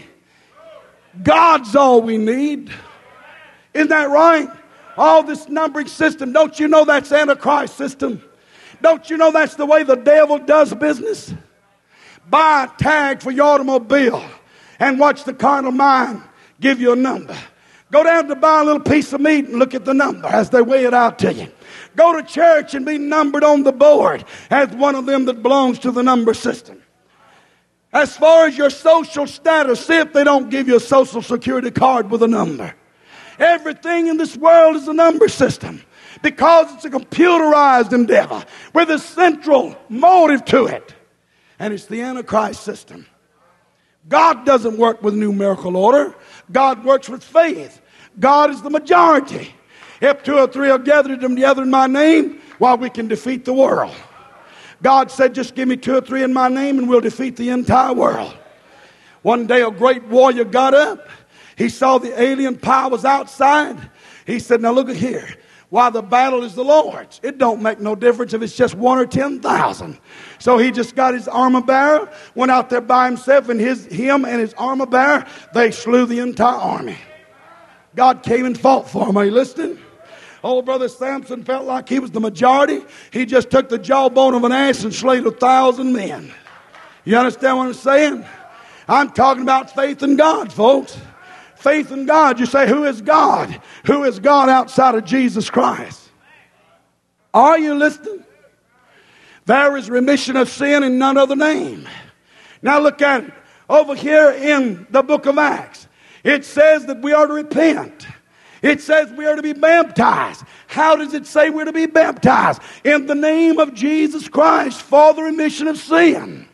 God's all we need. Isn't that right? All this numbering system, don't you know that's Antichrist system? Don't you know that's the way the devil does business? Buy a tag for your automobile and watch the carnal mind give you a number. Go down to buy a little piece of meat and look at the number as they weigh it out to you. Go to church and be numbered on the board as one of them that belongs to the number system. As far as your social status, see if they don't give you a social security card with a number. Everything in this world is a number system because it's a computerized endeavor with a central motive to it. And it's the Antichrist system. God doesn't work with numerical order. God works with faith. God is the majority. If two or three are gathered together in my name, well, we can defeat the world. God said, just give me two or three in my name and we'll defeat the entire world. One day a great warrior got up. He saw the alien powers outside. He said, now look at here. While the battle is the Lord's, it don't make no difference if it's just one or ten thousand. So he just got his armor bearer, went out there by himself, and his him and his armor bearer, they slew the entire army. God came and fought for him. Are you listening? Old brother Samson felt like he was the majority. He just took the jawbone of an ass and slayed a thousand men. You understand what I'm saying? I'm talking about faith in God, folks. faith in God. You say, who is God? Who is God outside of Jesus Christ? Are you listening? There is remission of sin in none other name. Now look at it. Over here in the book of Acts, it says that we are to repent. It says we are to be baptized. How does it say we're to be baptized? In the name of Jesus Christ for the remission of sin.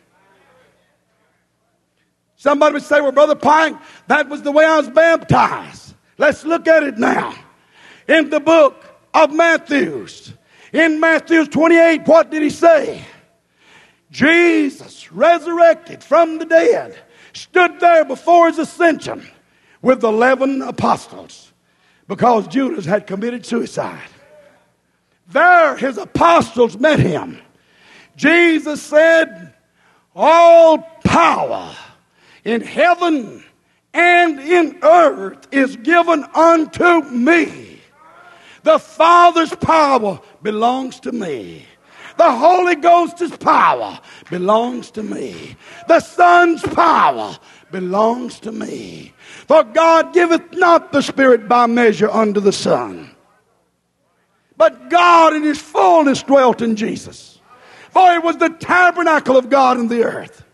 Somebody would say, well, Brother Pike, that was the way I was baptized. Let's look at it now. In the book of Matthew, in Matthew twenty-eight, what did he say? Jesus, resurrected from the dead, stood there before his ascension with eleven apostles because Judas had committed suicide. There his apostles met him. Jesus said, all power in heaven and in earth is given unto me. The Father's power belongs to me. The Holy Ghost's power belongs to me. The Son's power belongs to me. For God giveth not the Spirit by measure unto the Son. But God in his fullness dwelt in Jesus. For it was the tabernacle of God in the earth.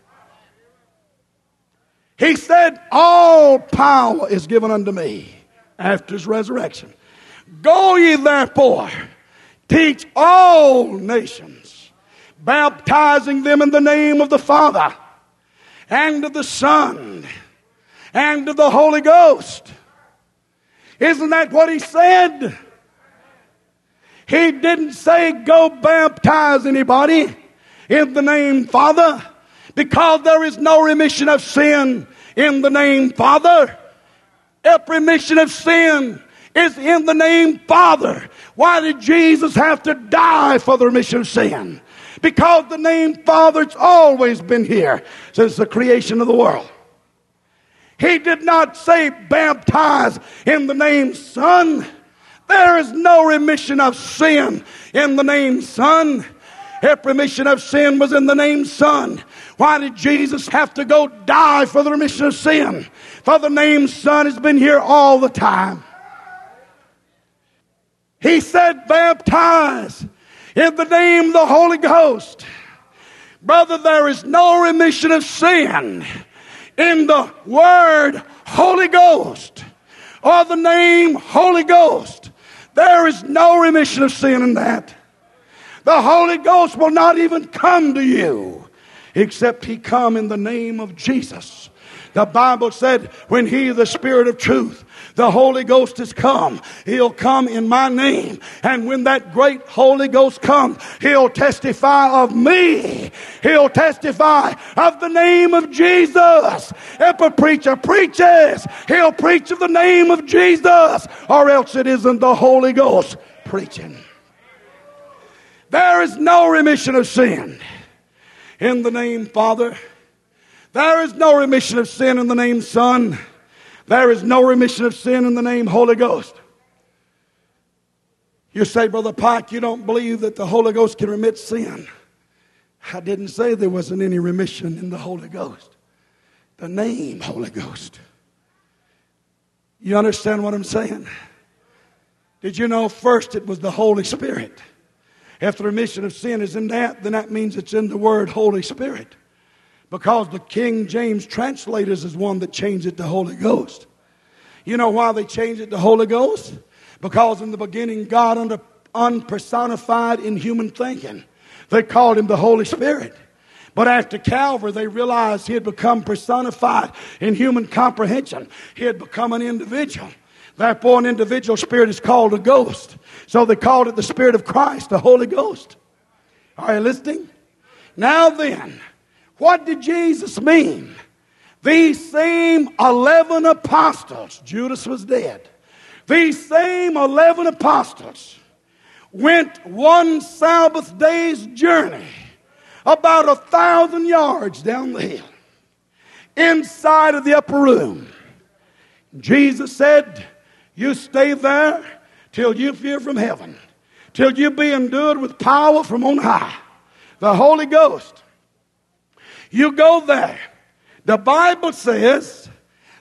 He said, all power is given unto me after his resurrection. Go ye therefore, teach all nations, baptizing them in the name of the Father, and of the Son, and of the Holy Ghost. Isn't that what he said? He didn't say go baptize anybody in the name Father, because there is no remission of sin in the name Father. Every remission of sin is in the name Father. Why did Jesus have to die for the remission of sin? Because the name Father's always been here since the creation of the world. He did not say baptize in the name Son. There is no remission of sin in the name Son. Every remission of sin was in the name Son. Why did Jesus have to go die for the remission of sin? For the name Son has been here all the time. He said baptize in the name of the Holy Ghost. Brother, there is no remission of sin in the word Holy Ghost or the name Holy Ghost. There is no remission of sin in that. The Holy Ghost will not even come to you except he come in the name of Jesus. The Bible said when he, the Spirit of truth, the Holy Ghost has come, he'll come in my name. And when that great Holy Ghost comes, he'll testify of me. He'll testify of the name of Jesus. If a preacher preaches, he'll preach of the name of Jesus, or else it isn't the Holy Ghost preaching. There is no remission of sin in the name Father. There is no remission of sin in the name Son. There is no remission of sin in the name Holy Ghost. You say, Brother Pike, you don't believe that the Holy Ghost can remit sin. I didn't say there wasn't any remission in the Holy Ghost. The name Holy Ghost. You understand what I'm saying? Did you know first it was the Holy Spirit? If the remission of sin is in that, then that means it's in the word Holy Spirit. Because the King James translators is one that changed it to Holy Ghost. You know why they changed it to Holy Ghost? Because in the beginning, God under, unpersonified in human thinking. They called him the Holy Spirit. But after Calvary, they realized he had become personified in human comprehension. He had become an individual. Therefore, an individual spirit is called a ghost. So they called it the Spirit of Christ, the Holy Ghost. Are you listening? Now then, what did Jesus mean? These same eleven apostles, Judas was dead. These same eleven apostles went one Sabbath day's journey, about a thousand yards down the hill, inside of the upper room. Jesus said, you stay there till you hear from heaven, till you be endued with power from on high, the Holy Ghost. You go there. The Bible says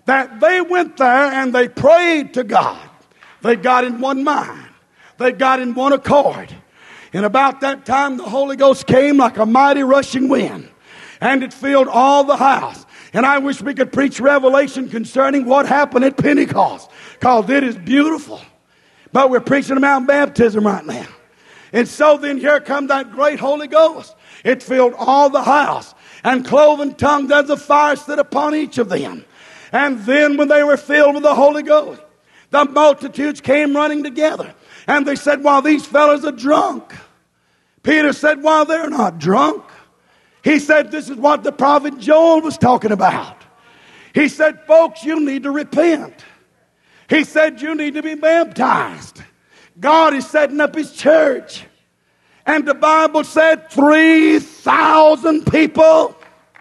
that they went there and they prayed to God. They got in one mind. They got in one accord. And about that time, the Holy Ghost came like a mighty rushing wind, and it filled all the house. And I wish we could preach revelation concerning what happened at Pentecost, because it is beautiful. But we're preaching about baptism right now. And so then here come that great Holy Ghost. It filled all the house, and cloven tongues as a fire set upon each of them. And then when they were filled with the Holy Ghost, the multitudes came running together. And they said, well, these fellows are drunk. Peter said, well, they're not drunk. He said, this is what the prophet Joel was talking about. He said, folks, you need to repent. He said, you need to be baptized. God is setting up his church. And the Bible said three thousand people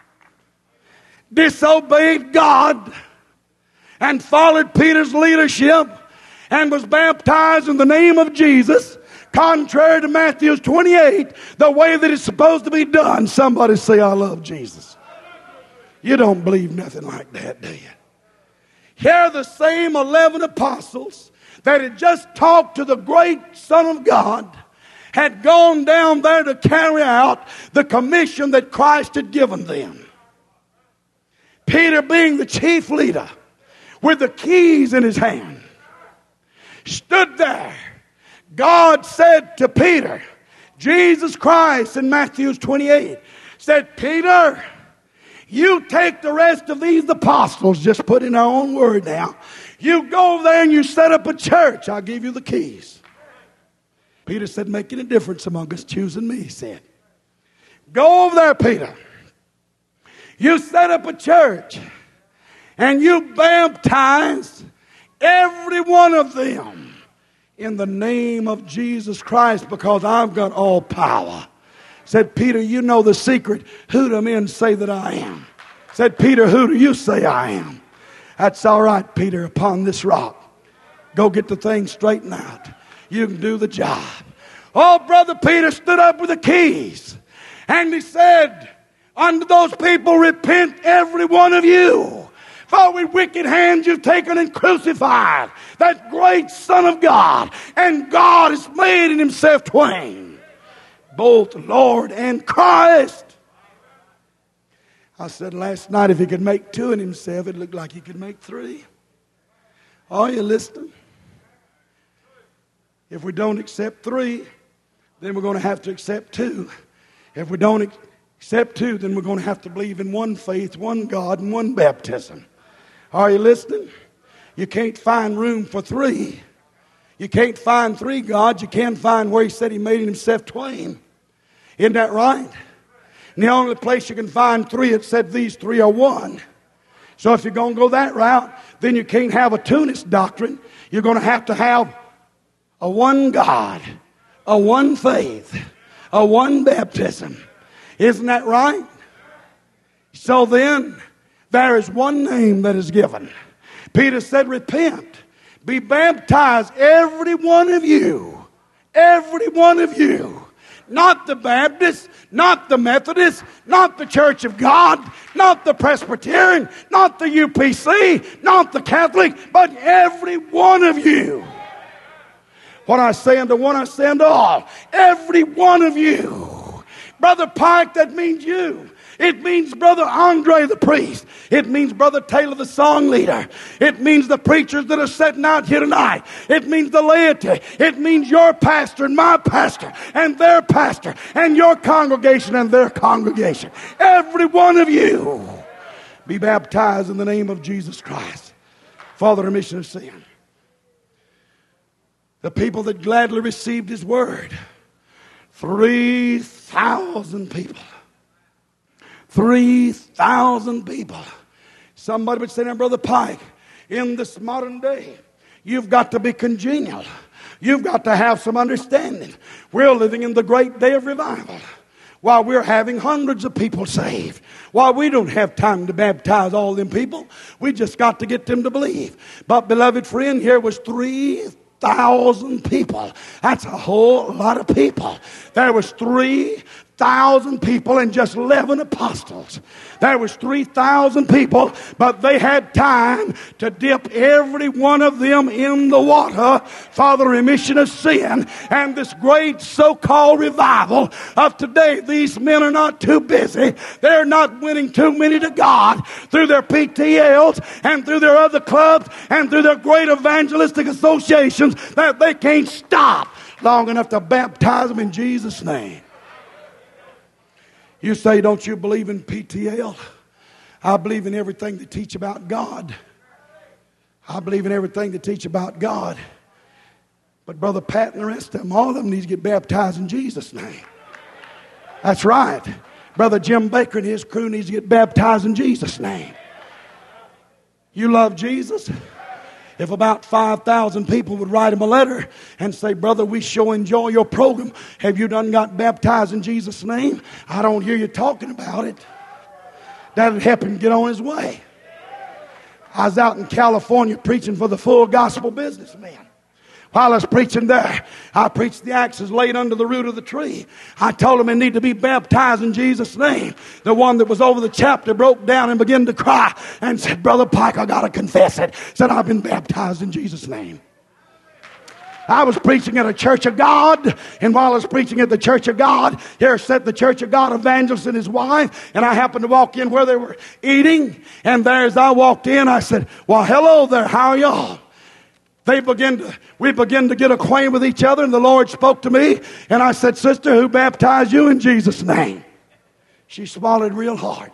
disobeyed God and followed Peter's leadership and was baptized in the name of Jesus, contrary to Matthew twenty-eight, the way that it's supposed to be done. Somebody say, I love Jesus. You don't believe nothing like that, do you? Here are the same eleven apostles that had just talked to the great Son of God, had gone down there to carry out the commission that Christ had given them. Peter, being the chief leader, with the keys in his hand, stood there. God said to Peter, Jesus Christ in Matthew twenty-eight said, Peter, you take the rest of these apostles, just put in our own word now. You go over there and you set up a church. I'll give you the keys. Peter said, making a difference among us, choosing me, he said. Go over there, Peter. You set up a church and you baptize every one of them in the name of Jesus Christ, because I've got all power. Said, Peter, you know the secret. Who do men say that I am? Said, Peter, who do you say I am? That's all right, Peter, upon this rock. Go get the thing straightened out. You can do the job. Oh, Brother Peter stood up with the keys. And he said, unto those people, repent every one of you. For with wicked hands you've taken and crucified that great Son of God. And God has made in himself twain, both Lord and Christ. I said last night, if he could make two in himself, it looked like he could make three. Are you listening? If we don't accept three, then we're going to have to accept two. If we don't accept two, then we're going to have to believe in one faith, one God, and one baptism. Are you listening? You can't find room for three. You can't find three gods. You can't find where he said he made himself twain. Isn't that right? And the only place you can find three, it said these three are one. So if you're going to go that route, then you can't have a Tunist doctrine. You're going to have to have a one God, a one faith, a one baptism. Isn't that right? So then, there is one name that is given. Peter said, repent. Be baptized, every one of you. Every one of you. Not the Baptist, not the Methodist, not the Church of God, not the Presbyterian, not the U P C, not the Catholic, but every one of you. What I say unto one, I say unto all. Every one of you. Brother Pike, that means you. It means Brother Andre the priest. It means Brother Taylor the song leader. It means the preachers that are sitting out here tonight. It means the laity. It means your pastor and my pastor and their pastor and your congregation and their congregation. Every one of you be baptized in the name of Jesus Christ for the remission of sin. The people that gladly received his word, three thousand people. Three thousand people. Somebody would say, now, Brother Pike, in this modern day, you've got to be congenial. You've got to have some understanding. We're living in the great day of revival. While we're having hundreds of people saved. While we don't have time to baptize all them people. We just got to get them to believe. But, beloved friend, here was three thousand people. That's a whole lot of people. There was three thousand people and just eleven apostles. There was three thousand people, but they had time to dip every one of them in the water for the remission of sin. And this great so-called revival of today, these men are not too busy. They're not winning too many to God through their P T Ls and through their other clubs and through their great evangelistic associations that they can't stop long enough to baptize them in Jesus' name. You say, don't you believe in P T L? I believe in everything they teach about God. I believe in everything they teach about God. But Brother Pat and the rest of them, all of them need to get baptized in Jesus' name. That's right. Brother Jim Baker and his crew needs to get baptized in Jesus' name. You love Jesus? If about five thousand people would write him a letter and say, brother, we sure enjoy your program. Have you done got baptized in Jesus' name? I don't hear you talking about it. That would help him get on his way. I was out in California preaching for the full gospel businessman. While I was preaching there, I preached the axes laid under the root of the tree. I told them they need to be baptized in Jesus' name. The one that was over the chapter broke down and began to cry and said, Brother Pike, I got to confess it. Said, I've been baptized in Jesus' name. I was preaching at a Church of God, and while I was preaching at the Church of God, here sat the Church of God evangelist and his wife, and I happened to walk in where they were eating, and there as I walked in, I said, well, hello there, how are y'all? They began to, we began to get acquainted with each other, and the Lord spoke to me, and I said, sister, who baptized you in Jesus' name? She swallowed real hard.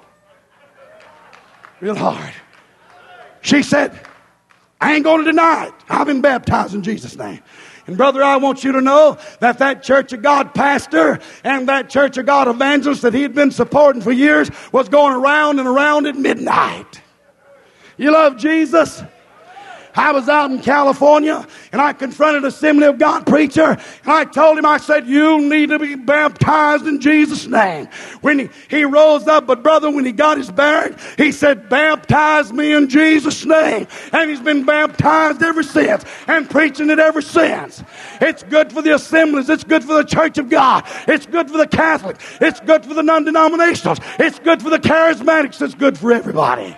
Real hard. She said, I ain't going to deny it. I've been baptized in Jesus' name. And brother, I want you to know that that Church of God pastor and that Church of God evangelist that he had been supporting for years was going around and around at midnight. You love Jesus? I was out in California and I confronted an Assembly of God preacher, and I told him, I said, you need to be baptized in Jesus' name. When he, he rose up, but brother, when he got his bearing, he said, baptize me in Jesus' name. And he's been baptized ever since and preaching it ever since. It's good for the assemblies. It's good for the Church of God. It's good for the Catholics. It's good for the non-denominationals. It's good for the charismatics. It's good for everybody.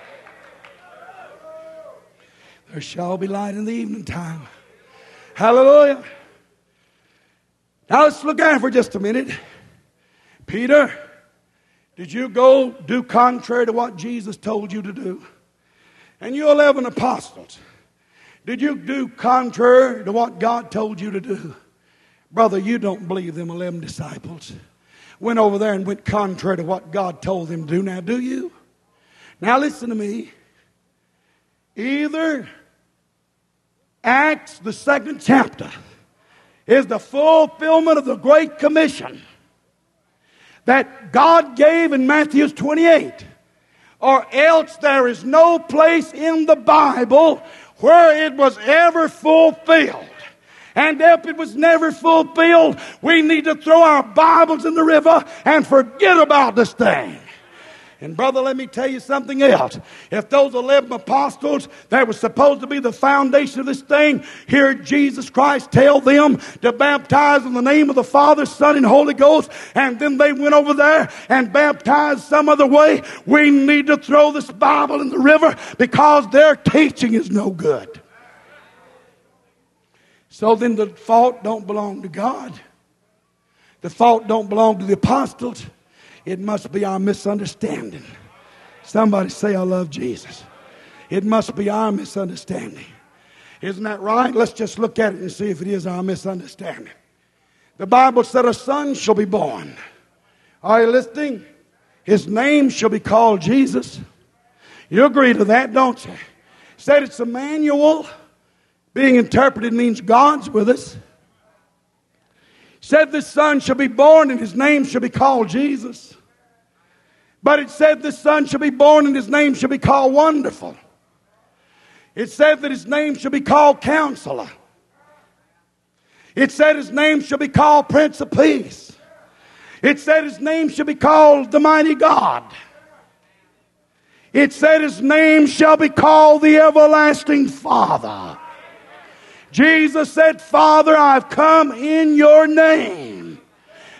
There shall be light in the evening time. Hallelujah. Now let's look at it for just a minute. Peter, did you go do contrary to what Jesus told you to do? And you eleven apostles, did you do contrary to what God told you to do? Brother, you don't believe them eleven disciples went over there and went contrary to what God told them to do. Now, do you? Now listen to me. Either Acts, the second chapter, is the fulfillment of the Great Commission that God gave in Matthew twenty-eight, or else there is no place in the Bible where it was ever fulfilled. And if it was never fulfilled, we need to throw our Bibles in the river and forget about this thing. And brother, let me tell you something else. If those eleven apostles that were supposed to be the foundation of this thing, hear Jesus Christ tell them to baptize in the name of the Father, Son, and Holy Ghost, and then they went over there and baptized some other way, we need to throw this Bible in the river because their teaching is no good. So then the fault don't belong to God. The fault don't belong to the apostles. It must be our misunderstanding. Somebody say, I love Jesus. It must be our misunderstanding. Isn't that right? Let's just look at it and see if it is our misunderstanding. The Bible said a son shall be born. Are you listening? His name shall be called Jesus. You agree to that, don't you? Said it's Emmanuel. Being interpreted means God's with us. Said this son shall be born and his name shall be called Jesus. But it said this son shall be born and his name shall be called Wonderful. It said that his name shall be called Counselor. It said his name shall be called Prince of Peace. It said his name shall be called the Mighty God. It said his name shall be called the Everlasting Father. Jesus said, Father, I've come in your name,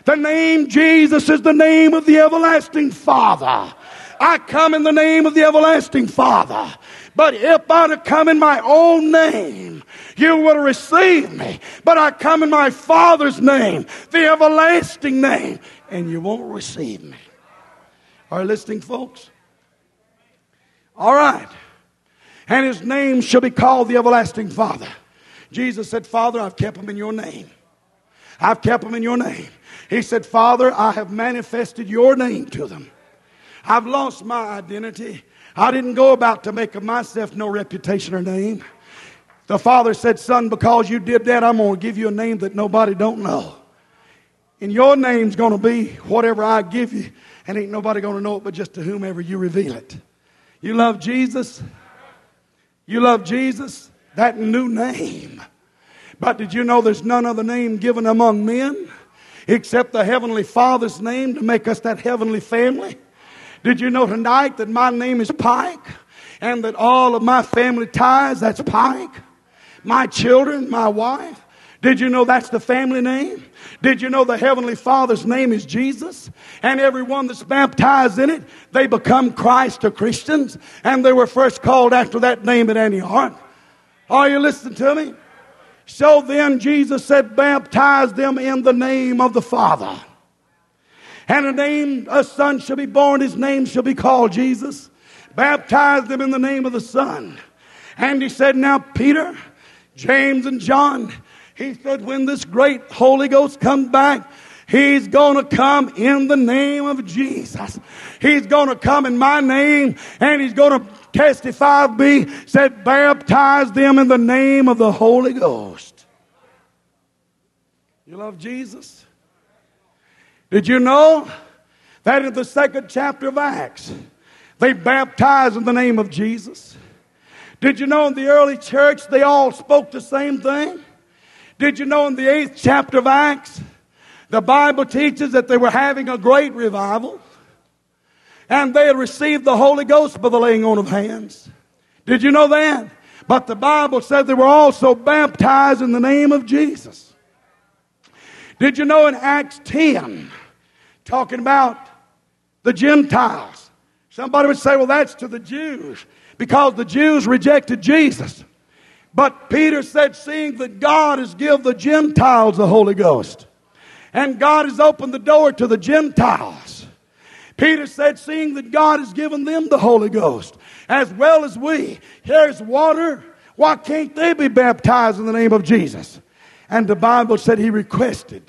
The name Jesus is the name of the everlasting Father. I come in the name of the everlasting Father. But if I to come in my own name, you will receive me. But I come in my Father's name, the everlasting name, and you won't receive me. Are you listening, folks? All right. And his name shall be called the everlasting Father. Jesus said, Father, I've kept him in your name. I've kept him in your name. He said, Father, I have manifested your name to them. I've lost my identity. I didn't go about to make of myself no reputation or name. The Father said, Son, because you did that, I'm going to give you a name that nobody don't know. And your name's going to be whatever I give you, and ain't nobody going to know it but just to whomever you reveal it. You love Jesus? You love Jesus? That new name. But did you know there's none other name given among men except the Heavenly Father's name to make us that heavenly family? Did you know tonight that my name is Pike, and that all of my family ties, that's Pike? My children, my wife. Did you know that's the family name? Did you know the Heavenly Father's name is Jesus? And everyone that's baptized in it, they become Christ or Christians. And they were first called after that name at Antioch. Are you listening to me? So then Jesus said, baptize them in the name of the Father. And a name, a son shall be born, his name shall be called Jesus. Baptize them in the name of the Son. And he said, now Peter, James, and John, he said, when this great Holy Ghost comes back, he's going to come in the name of Jesus. He's going to come in my name, and he's going to testify of me. Said, baptize them in the name of the Holy Ghost. You love Jesus? Did you know that in the second chapter of Acts, they baptized in the name of Jesus? Did you know in the early church they all spoke the same thing? Did you know in the eighth chapter of Acts, the Bible teaches that they were having a great revival, and they had received the Holy Ghost by the laying on of hands? Did you know that? But the Bible said they were also baptized in the name of Jesus. Did you know in Acts ten, talking about the Gentiles, somebody would say, well, that's to the Jews, because the Jews rejected Jesus. But Peter said, seeing that God has given the Gentiles the Holy Ghost, and God has opened the door to the Gentiles, Peter said, seeing that God has given them the Holy Ghost, as well as we, here's water, why can't they be baptized in the name of Jesus? And the Bible said he requested.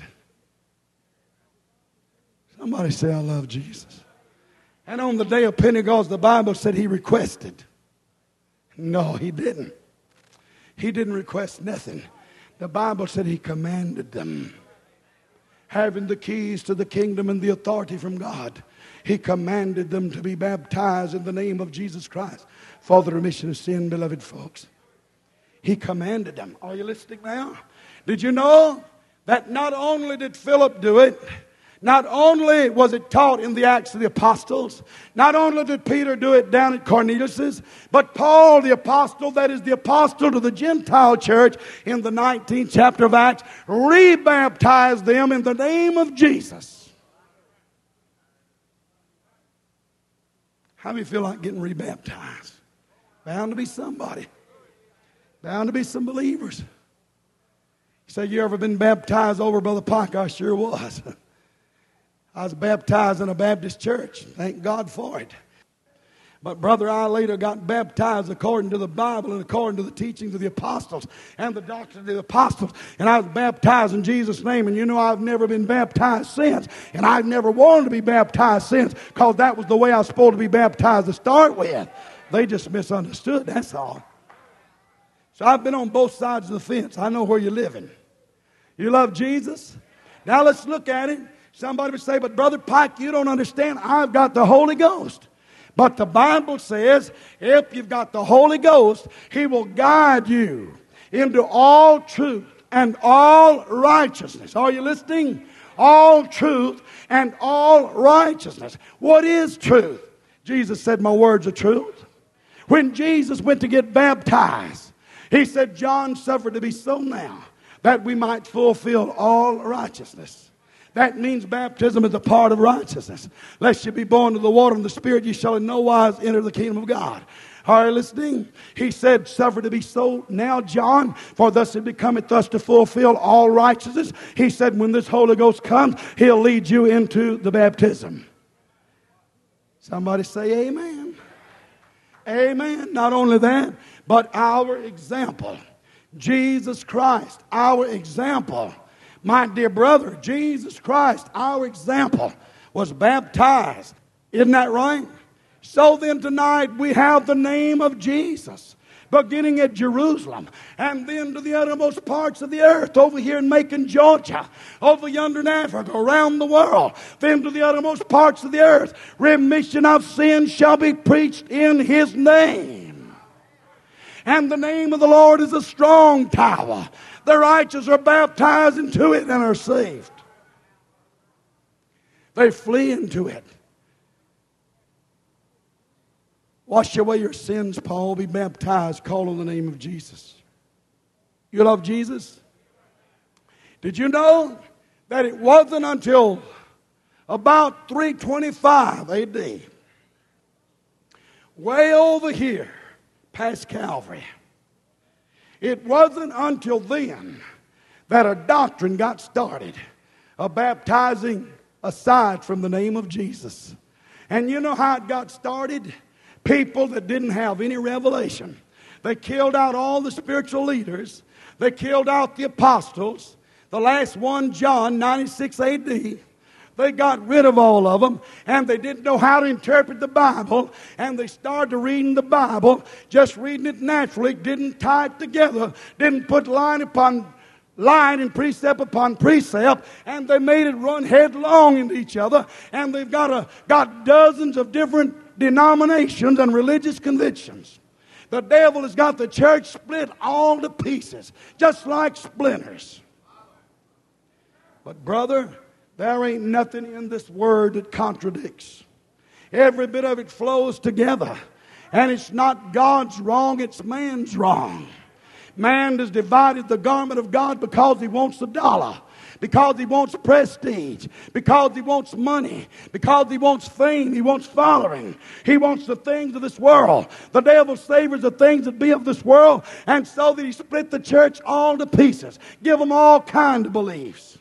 Somebody say, I love Jesus. And on the day of Pentecost, the Bible said he requested. No, he didn't. He didn't request nothing. The Bible said he commanded them. Having the keys to the kingdom and the authority from God, he commanded them to be baptized in the name of Jesus Christ for the remission of sin, beloved folks. He commanded them. Are you listening now? Did you know that not only did Philip do it, not only was it taught in the Acts of the Apostles, not only did Peter do it down at Cornelius's, but Paul the Apostle, that is the Apostle to the Gentile church in the nineteenth chapter of Acts, rebaptized them in the name of Jesus. How do you feel like getting rebaptized? Bound to be somebody. Bound to be some believers. You say, you ever been baptized over, Brother Pike? I sure was. I was baptized in a Baptist church. Thank God for it. But brother, I later got baptized according to the Bible and according to the teachings of the apostles and the doctrine of the apostles. And I was baptized in Jesus' name. And you know, I've never been baptized since. And I've never wanted to be baptized since, because that was the way I was supposed to be baptized to start with. They just misunderstood, that's all. So I've been on both sides of the fence. I know where you're living. You love Jesus? Now let's look at it. Somebody would say, but Brother Pike, you don't understand. I've got the Holy Ghost. But the Bible says, if you've got the Holy Ghost, he will guide you into all truth and all righteousness. Are you listening? All truth and all righteousness. What is truth? Jesus said, my words are truth. When Jesus went to get baptized, he said, John suffered to be so now, that we might fulfill all righteousness. That means baptism is a part of righteousness. Lest you be born of the water and the Spirit, you shall in no wise enter the kingdom of God. Are you listening? He said, suffer to be so now, John, for thus it becometh us to fulfill all righteousness. He said, when this Holy Ghost comes, He'll lead you into the baptism. Somebody say amen. Amen. Not only that, but our example. Jesus Christ, our example. My dear brother, Jesus Christ, our example, was baptized. Isn't that right? So then tonight we have the name of Jesus, beginning at Jerusalem, and then to the uttermost parts of the earth, over here in Macon, Georgia, over yonder in Africa, around the world, then to the uttermost parts of the earth. Remission of sins shall be preached in His name. And the name of the Lord is a strong tower. The righteous are baptized into it and are saved. They flee into it. Wash away your sins, Paul. Be baptized. Call on the name of Jesus. You love Jesus? Did you know that it wasn't until about three twenty-five A D, way over here, past Calvary, it wasn't until then that a doctrine got started of baptizing aside from the name of Jesus. And you know how it got started? People that didn't have any revelation. They killed out all the spiritual leaders. They killed out the apostles. The last one, John, ninety-six A D. They got rid of all of them, and they didn't know how to interpret the Bible, and they started reading the Bible, just reading it naturally, didn't tie it together, didn't put line upon line and precept upon precept, and they made it run headlong into each other, and they've got a, got dozens of different denominations and religious convictions. The devil has got the church split all to pieces, just like splinters. But brother, there ain't nothing in this word that contradicts. Every bit of it flows together. And it's not God's wrong, it's man's wrong. Man has divided the garment of God because he wants a dollar, because he wants prestige, because he wants money, because he wants fame, he wants following. He wants the things of this world. The devil savors the things that be of this world, and so that he split the church all to pieces. Give them all kind of beliefs.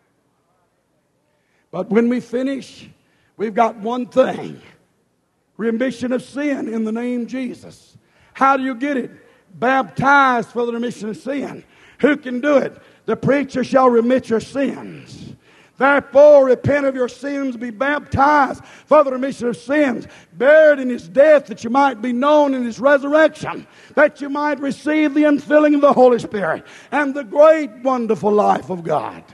But when we finish, we've got one thing. Remission of sin in the name of Jesus. How do you get it? Baptized for the remission of sin. Who can do it? The preacher shall remit your sins. Therefore, repent of your sins, be baptized for the remission of sins, buried in His death, that you might be known in His resurrection, that you might receive the infilling of the Holy Spirit and the great, wonderful life of God.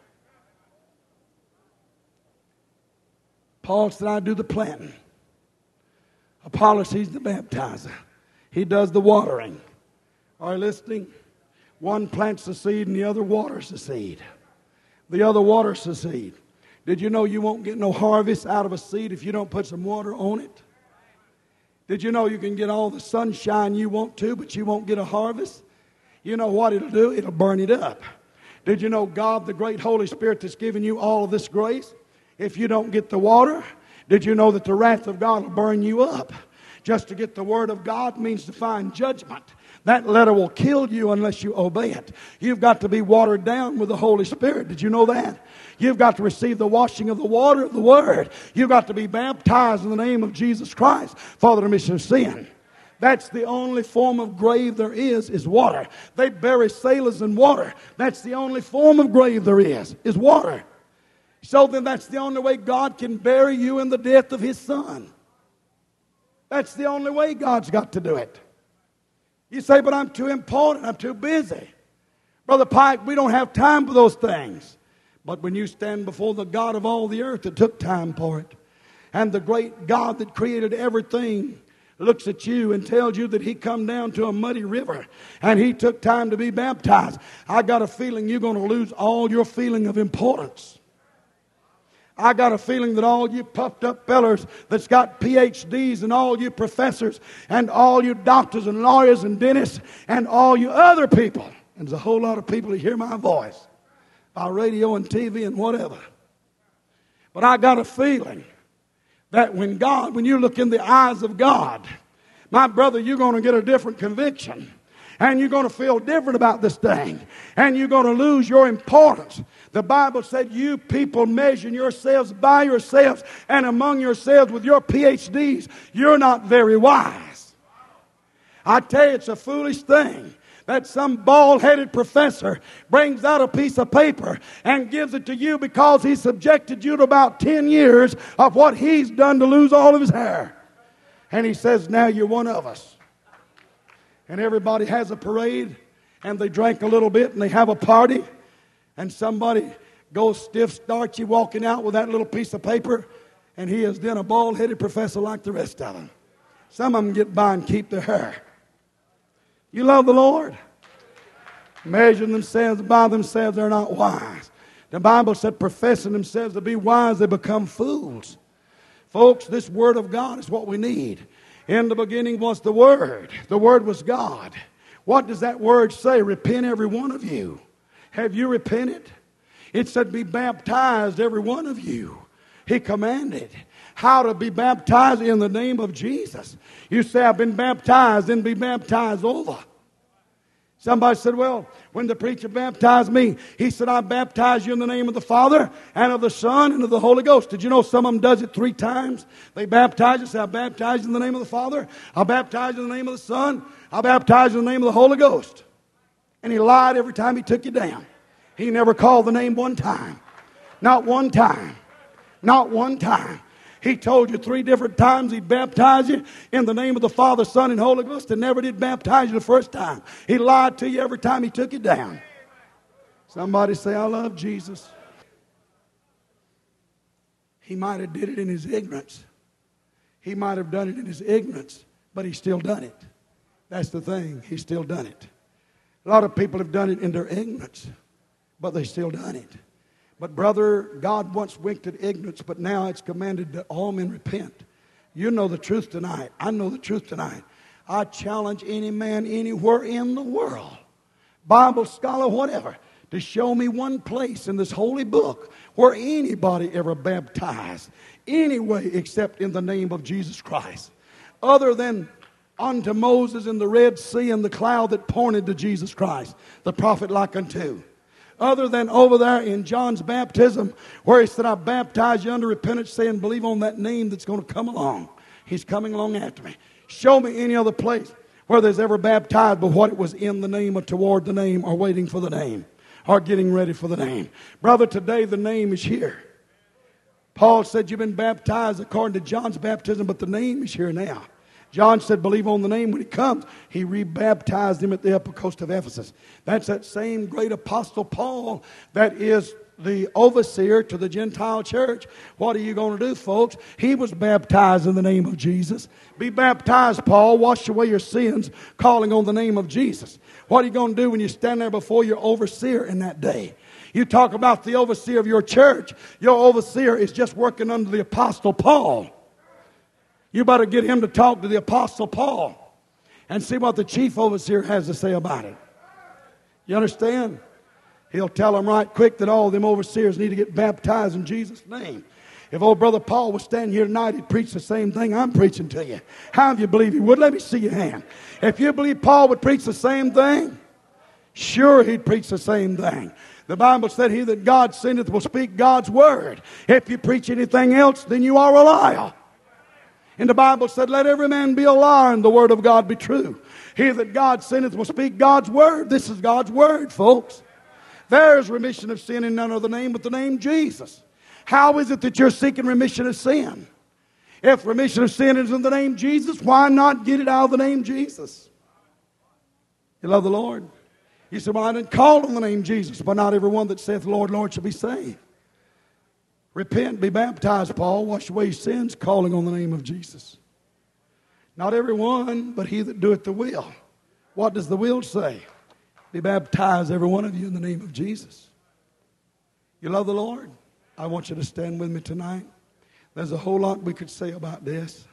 Paul said, I do the planting. Apollos, he's the baptizer. He does the watering. Are you listening? One plants the seed and the other waters the seed. The other waters the seed. Did you know you won't get no harvest out of a seed if you don't put some water on it? Did you know you can get all the sunshine you want to, but you won't get a harvest? You know what it'll do? It'll burn it up. Did you know God, the great Holy Spirit that's given you all of this grace, if you don't get the water, did you know that the wrath of God will burn you up? Just to get the word of God means to find judgment. That letter will kill you unless you obey it. You've got to be watered down with the Holy Spirit. Did you know that? You've got to receive the washing of the water of the Word. You've got to be baptized in the name of Jesus Christ for the remission of sin. That's the only form of grave there is, is water. They bury sailors in water. That's the only form of grave there is, is water. So then that's the only way God can bury you in the death of His Son. That's the only way God's got to do it. You say, but I'm too important, I'm too busy. Brother Pike, we don't have time for those things. But when you stand before the God of all the earth, it took time for it. And the great God that created everything looks at you and tells you that He come down to a muddy river and He took time to be baptized. I got a feeling you're going to lose all your feeling of importance. I got a feeling that all you puffed up fellers that's got P H Ds and all you professors and all you doctors and lawyers and dentists and all you other people, and there's a whole lot of people who hear my voice by radio and T V and whatever, But I got a feeling that when God, when you look in the eyes of God, my brother, you're going to get a different conviction. And you're going to feel different about this thing. And you're going to lose your importance. The Bible said you people measure yourselves by yourselves and among yourselves with your P H Ds. You're not very wise. I tell you, it's a foolish thing that some bald-headed professor brings out a piece of paper and gives it to you because he subjected you to about ten years of what he's done to lose all of his hair. And he says, now you're one of us. And everybody has a parade, and they drink a little bit, and they have a party, and somebody goes stiff, starchy, walking out with that little piece of paper, and he is then a bald-headed professor like the rest of them. Some of them get by and keep their hair. You love the Lord? Measuring themselves by themselves, they're not wise. The Bible said, professing themselves to be wise, they become fools. Folks, this Word of God is what we need. In the beginning was the Word. The Word was God. What does that Word say? Repent, every one of you. Have you repented? It said, be baptized, every one of you. He commanded how to be baptized in the name of Jesus. You say, I've been baptized, then be baptized over. Somebody said, well, when the preacher baptized me, he said, I baptize you in the name of the Father and of the Son and of the Holy Ghost. Did you know some of them does it three times? They baptize you, say, I baptize you in the name of the Father, I baptize you in the name of the Son, I baptize you in the name of the Holy Ghost. And he lied every time he took you down. He never called the name one time. Not one time. Not one time. He told you three different times he'd baptize you in the name of the Father, Son, and Holy Ghost, and never did baptize you the first time. He lied to you every time he took you down. Somebody say, I love Jesus. He might have did it in his ignorance. He might have done it in his ignorance, but he's still done it. That's the thing. He's still done it. A lot of people have done it in their ignorance, but they still done it. But brother, God once winked at ignorance, but now it's commanded that all men repent. You know the truth tonight. I know the truth tonight. I challenge any man anywhere in the world, Bible scholar, whatever, to show me one place in this holy book where anybody ever baptized anyway except in the name of Jesus Christ. Other than unto Moses in the Red Sea and the cloud that pointed to Jesus Christ, the prophet like unto. Other than over there in John's baptism where he said, I baptize you under repentance, saying, believe on that name that's going to come along. He's coming along after me. Show me any other place where there's ever baptized but what it was in the name or toward the name or waiting for the name or getting ready for the name. Brother, today the name is here. Paul said you've been baptized according to John's baptism, but the name is here now. John said, believe on the name when he comes. He rebaptized him at the upper coast of Ephesus. That's that same great apostle Paul that is the overseer to the Gentile church. What are you going to do, folks? He was baptized in the name of Jesus. Be baptized, Paul. Wash away your sins, calling on the name of Jesus. What are you going to do when you stand there before your overseer in that day? You talk about the overseer of your church. Your overseer is just working under the apostle Paul. You better get him to talk to the apostle Paul and see what the chief overseer has to say about it. You understand? He'll tell them right quick that all them overseers need to get baptized in Jesus' name. If old brother Paul was standing here tonight, he'd preach the same thing I'm preaching to you. How do you believe he would? Let me see your hand. If you believe Paul would preach the same thing, sure he'd preach the same thing. The Bible said, he that God sendeth will speak God's word. If you preach anything else, then you are a liar. And the Bible said, let every man be a liar and the word of God be true. He that God sendeth will speak God's word. This is God's word, folks. There is remission of sin in none other name but the name Jesus. How is it that you're seeking remission of sin? If remission of sin is in the name Jesus, why not get it out of the name Jesus? You love the Lord? You say, well, I didn't call on the name Jesus, but not everyone that saith, Lord, Lord, shall be saved. Repent, be baptized, Paul, wash away your sins, calling on the name of Jesus. Not everyone, but he that doeth the will. What does the will say? Be baptized, every one of you, in the name of Jesus. You love the Lord? I want you to stand with me tonight. There's a whole lot we could say about this.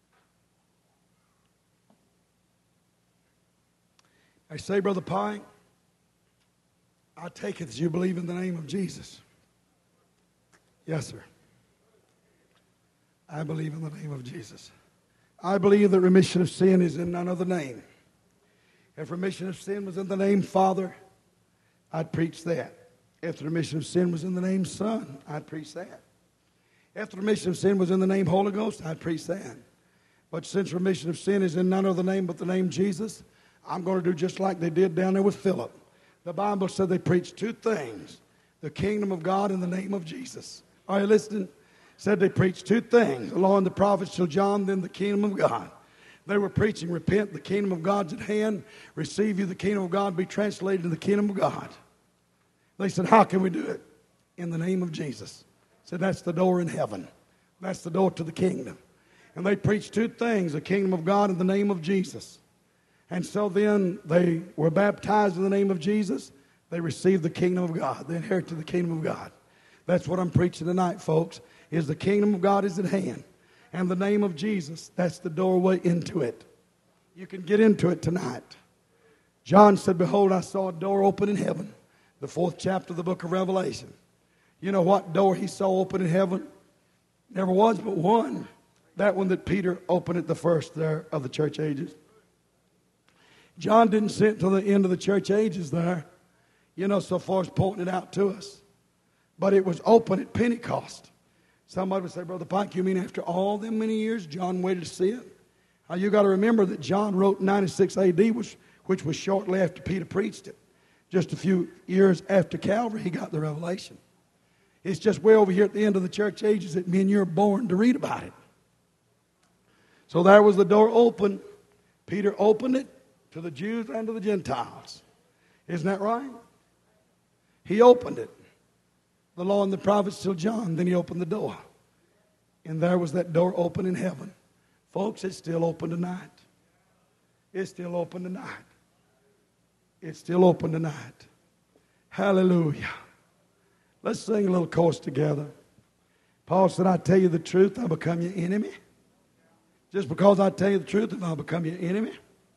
I say, Brother Pike, I take it that you believe in the name of Jesus. Yes, sir. I believe in the name of Jesus. I believe that remission of sin is in none other name. If remission of sin was in the name Father, I'd preach that. If the remission of sin was in the name Son, I'd preach that. If the remission of sin was in the name Holy Ghost, I'd preach that. But since remission of sin is in none other name but the name Jesus, I'm going to do just like they did down there with Philip. The Bible said they preached two things: the kingdom of God and the name of Jesus. Are you listening? Said they preached two things: the law and the prophets till John, then the kingdom of God. They were preaching, repent, the kingdom of God's at hand. Receive you, the kingdom of God be translated to the kingdom of God. They said, how can we do it? In the name of Jesus. Said that's the door in heaven. That's the door to the kingdom. And they preached two things: the kingdom of God and the name of Jesus. And so then they were baptized in the name of Jesus. They received the kingdom of God. They inherited the kingdom of God. That's what I'm preaching tonight, folks, is the kingdom of God is at hand. And the name of Jesus, that's the doorway into it. You can get into it tonight. John said, behold, I saw a door open in heaven. The fourth chapter of the book of Revelation. You know what door he saw open in heaven? Never was but one. That one that Peter opened at the first there of the church ages. John didn't see it till the end of the church ages there. You know, so far as pointing it out to us. But it was open at Pentecost. Somebody would say, Brother Pike, you mean after all them many years, John waited to see it? Now, you got to remember that John wrote ninety-six A D, which, which was shortly after Peter preached it. Just a few years after Calvary, he got the revelation. It's just way over here at the end of the church ages that me and you are born to read about it. So there was the door open. Peter opened it to the Jews and to the Gentiles. Isn't that right? He opened it. The law and the prophets till John. Then he opened the door. And there was that door open in heaven. Folks, it's still open tonight. It's still open tonight. It's still open tonight. Hallelujah. Let's sing a little chorus together. Paul said, I tell you the truth, I'll become your enemy. Just because I tell you the truth, if I'll become your enemy.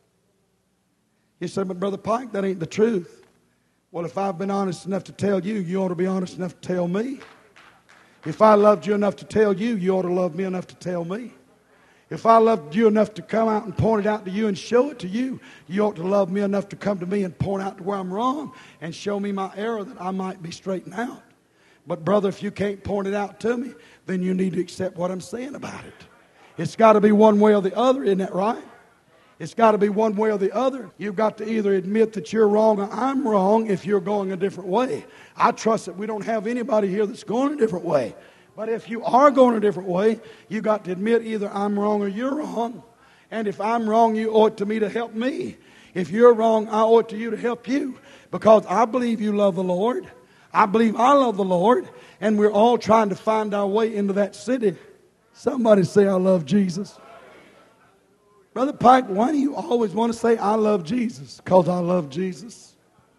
You said, but Brother Pike, that ain't the truth. Well, if I've been honest enough to tell you, you ought to be honest enough to tell me. If I loved you enough to tell you, you ought to love me enough to tell me. If I loved you enough to come out and point it out to you and show it to you, you ought to love me enough to come to me and point out to where I'm wrong and show me my error that I might be straightened out. But brother, if you can't point it out to me, then you need to accept what I'm saying about it. It's got to be one way or the other, isn't that right? It's got to be one way or the other. You've got to either admit that you're wrong or I'm wrong if you're going a different way. I trust that we don't have anybody here that's going a different way. But if you are going a different way, you've got to admit either I'm wrong or you're wrong. And if I'm wrong, you owe it to me to help me. If you're wrong, I owe it to you to help you. Because I believe you love the Lord. I believe I love the Lord. And we're all trying to find our way into that city. Somebody say, I love Jesus. Brother Pike, why do you always want to say, I love Jesus? Because I love Jesus.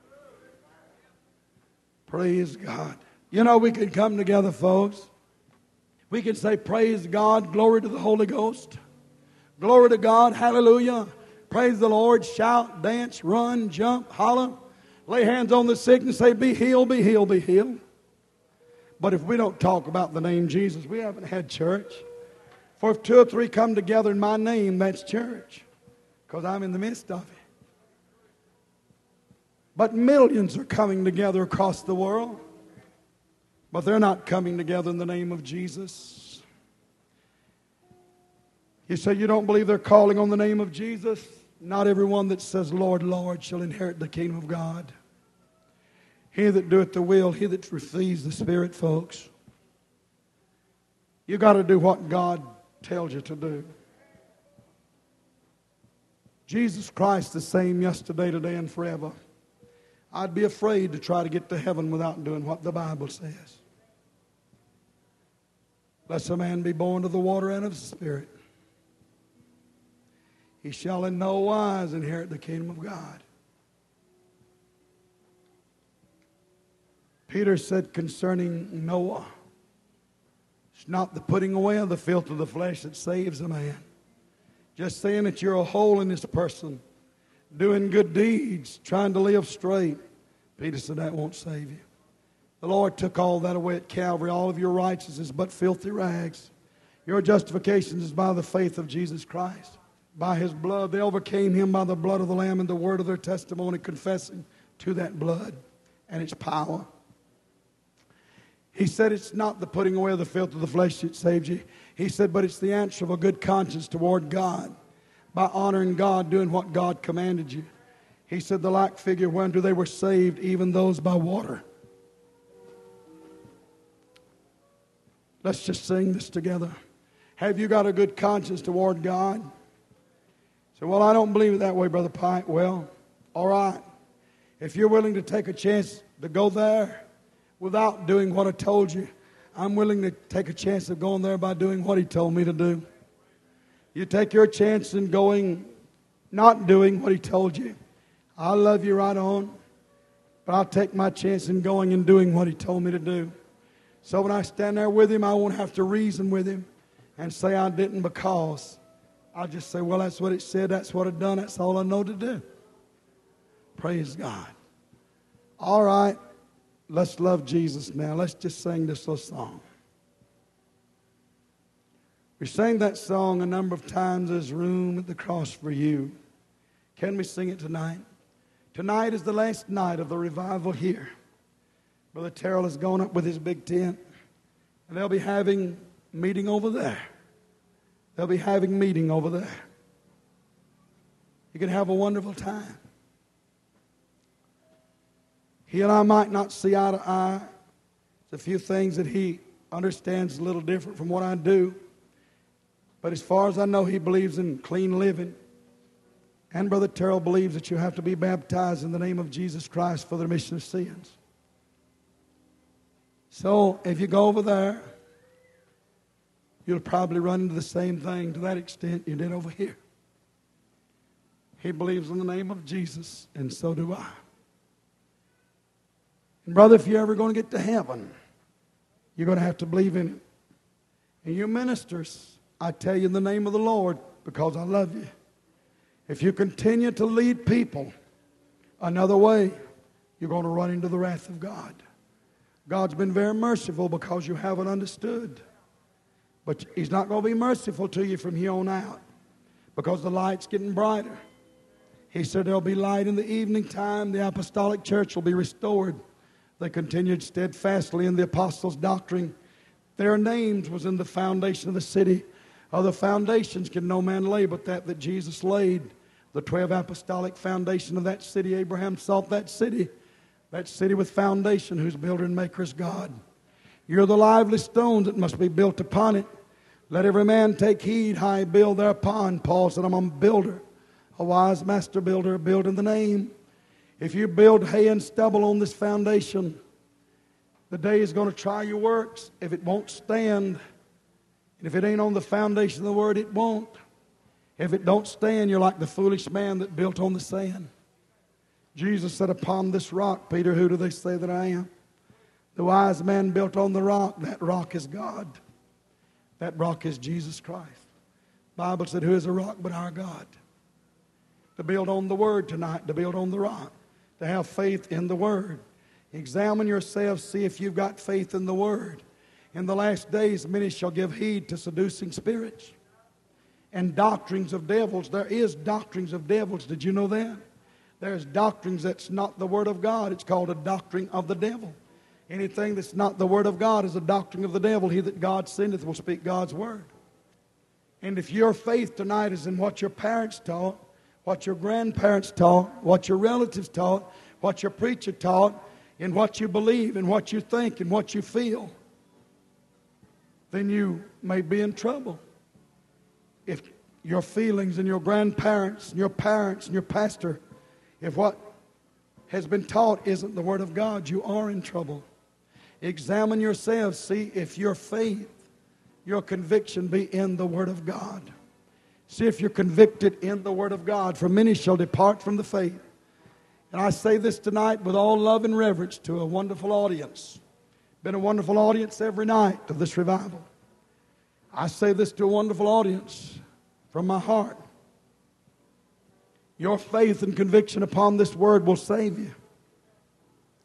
Praise God. You know, we can come together, folks. We can say, praise God, glory to the Holy Ghost. Glory to God, hallelujah. Praise the Lord, shout, dance, run, jump, holler. Lay hands on the sick and say, be healed, be healed, be healed. But if we don't talk about the name Jesus, we haven't had church. For if two or three come together in my name, that's church. Because I'm in the midst of it. But millions are coming together across the world. But they're not coming together in the name of Jesus. You say you don't believe they're calling on the name of Jesus? Not everyone that says, Lord, Lord, shall inherit the kingdom of God. He that doeth the will, he that receives the Spirit, folks. You got to do what God tells you to do. Jesus Christ the same yesterday, today, and forever. I'd be afraid to try to get to heaven without doing what the Bible says. Lest a man be born of the water and of the Spirit, he shall in no wise inherit the kingdom of God. Peter said concerning Noah, it's not the putting away of the filth of the flesh that saves a man. Just saying that you're a holiness person, doing good deeds, trying to live straight. Peter said, that won't save you. The Lord took all that away at Calvary. All of your righteousness but filthy rags. Your justification is by the faith of Jesus Christ. By His blood, they overcame Him by the blood of the Lamb and the word of their testimony, confessing to that blood and its power. He said it's not the putting away of the filth of the flesh that saves you. He said, but it's the answer of a good conscience toward God. By honoring God, doing what God commanded you. He said the like figure, whereunto they were saved, even those by water. Let's just sing this together. Have you got a good conscience toward God? So, well, I don't believe it that way, Brother Pike. Well, all right. If you're willing to take a chance to go there without doing what I told you, I'm willing to take a chance of going there by doing what He told me to do. You take your chance in going, not doing what He told you. I'll love you right on, but I'll take my chance in going and doing what He told me to do. So when I stand there with Him, I won't have to reason with Him and say I didn't because. I'll just say, well, that's what it said, that's what I've done, that's all I know to do. Praise God. All right, let's love Jesus now. Let's just sing this little song. We sang that song a number of times. There's room at the cross for you. Can we sing it tonight? Tonight is the last night of the revival here. Brother Terrell has gone up with his big tent, and they'll be having meeting over there. They'll be having meeting over there. You can have a wonderful time. He and I might not see eye to eye. There's a few things that he understands a little different from what I do. But as far as I know, he believes in clean living. And Brother Terrell believes that you have to be baptized in the name of Jesus Christ for the remission of sins. So if you go over there, you'll probably run into the same thing to that extent you did over here. He believes in the name of Jesus, and so do I. And brother, if you're ever going to get to heaven, you're going to have to believe in it. And you ministers, I tell you in the name of the Lord, because I love you. If you continue to lead people another way, you're going to run into the wrath of God. God's been very merciful because you haven't understood. But He's not going to be merciful to you from here on out because the light's getting brighter. He said there'll be light in the evening time. The apostolic church will be restored. They continued steadfastly in the apostles' doctrine. Their names was in the foundation of the city. Other foundations can no man lay but that that Jesus laid. The twelve apostolic foundation of that city. Abraham sought that city. That city with foundation, whose builder and maker is God. You're the lively stones that must be built upon it. Let every man take heed how he build thereupon. Paul said, I'm a builder, a wise master builder, build in the name. If you build hay and stubble on this foundation, the day is going to try your works. If it won't stand, and if it ain't on the foundation of the word, it won't. If it don't stand, you're like the foolish man that built on the sand. Jesus said, upon this rock, Peter, who do they say that I am? The wise man built on the rock. That rock is God. That rock is Jesus Christ. The Bible said, who is a rock but our God? To build on the word tonight, to build on the rock, to have faith in the word. Examine yourselves, see if you've got faith in the word. In the last days, many shall give heed to seducing spirits and doctrines of devils. There is doctrines of devils. Did you know that? There's doctrines that's not the word of God. It's called a doctrine of the devil. Anything that's not the word of God is a doctrine of the devil. He that God sendeth will speak God's word. And if your faith tonight is in what your parents taught, what your grandparents taught, what your relatives taught, what your preacher taught, in what you believe, in what you think, in what you feel, then you may be in trouble. If your feelings and your grandparents and your parents and your pastor, if what has been taught isn't the word of God, you are in trouble. Examine yourselves, see if your faith, your conviction be in the word of God. See if you're convicted in the word of God, for many shall depart from the faith. And I say this tonight with all love and reverence to a wonderful audience. Been a wonderful audience every night of this revival. I say this to a wonderful audience from my heart. Your faith and conviction upon this word will save you.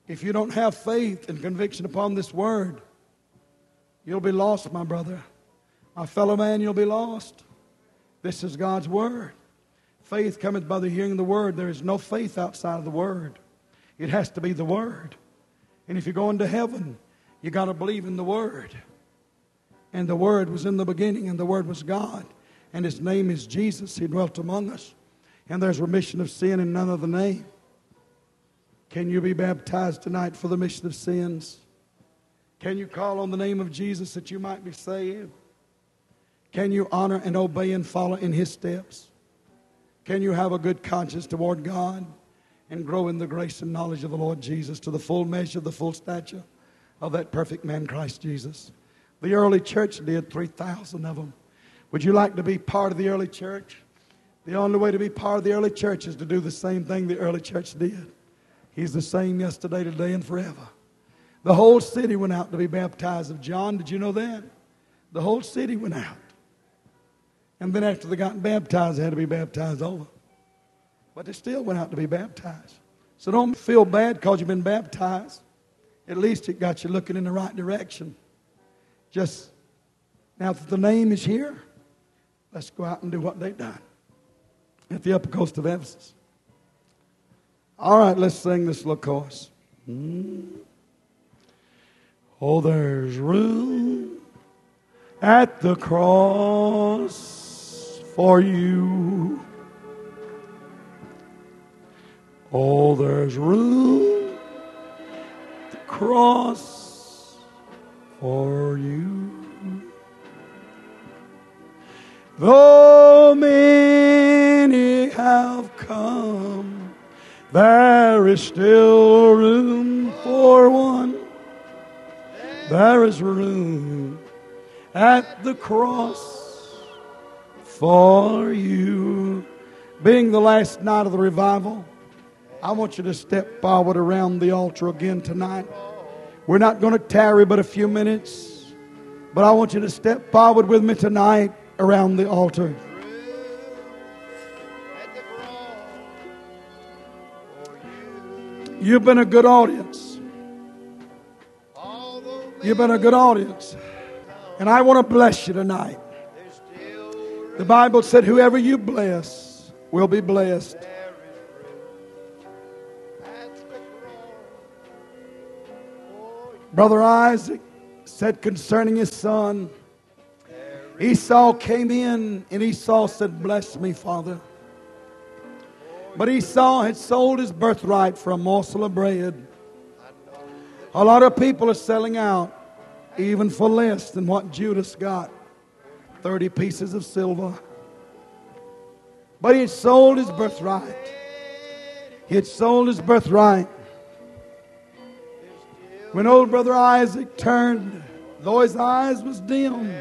If you don't have faith and conviction upon this word, you'll be lost, my brother. My fellow man, you'll be lost. This is God's word. Faith cometh by the hearing of the word. There is no faith outside of the word. It has to be the word. And if you're going to heaven, you got to believe in the word. And the word was in the beginning, and the word was God. And his name is Jesus. He dwelt among us. And there's remission of sin in none other name. Can you be baptized tonight for the remission of sins? Can you call on the name of Jesus that you might be saved? Can you honor and obey and follow in his steps? Can you have a good conscience toward God and grow in the grace and knowledge of the Lord Jesus to the full measure, the full stature of that perfect man, Christ Jesus? The early church did, three thousand of them. Would you like to be part of the early church? The only way to be part of the early church is to do the same thing the early church did. He's the same yesterday, today, and forever. The whole city went out to be baptized of John. Did you know that? The whole city went out. And then after they got baptized, they had to be baptized over. But they still went out to be baptized. So don't feel bad because you've been baptized. At least it got you looking in the right direction. Just, now that the name is here, let's go out and do what they've done at the upper coast of Ephesus. All right, let's sing this little chorus. Hmm. Oh, there's room at the cross for you. Oh, there's room at the cross for you. Though many have come, there is still room for one. There is room at the cross for you. Being the last night of the revival, I want you to step forward around the altar again tonight. We're not going to tarry but a few minutes, but I want you to step forward with me tonight around the altar. You've been a good audience. You've been a good audience. And I want to bless you tonight. The Bible said, whoever you bless will be blessed. Brother Isaac said concerning his son, Esau came in and Esau said, bless me, Father. But Esau had sold his birthright for a morsel of bread. A lot of people are selling out even for less than what Judas got. thirty pieces of silver. But he had sold his birthright. He had sold his birthright. When old brother Isaac turned, though his eyes was dim,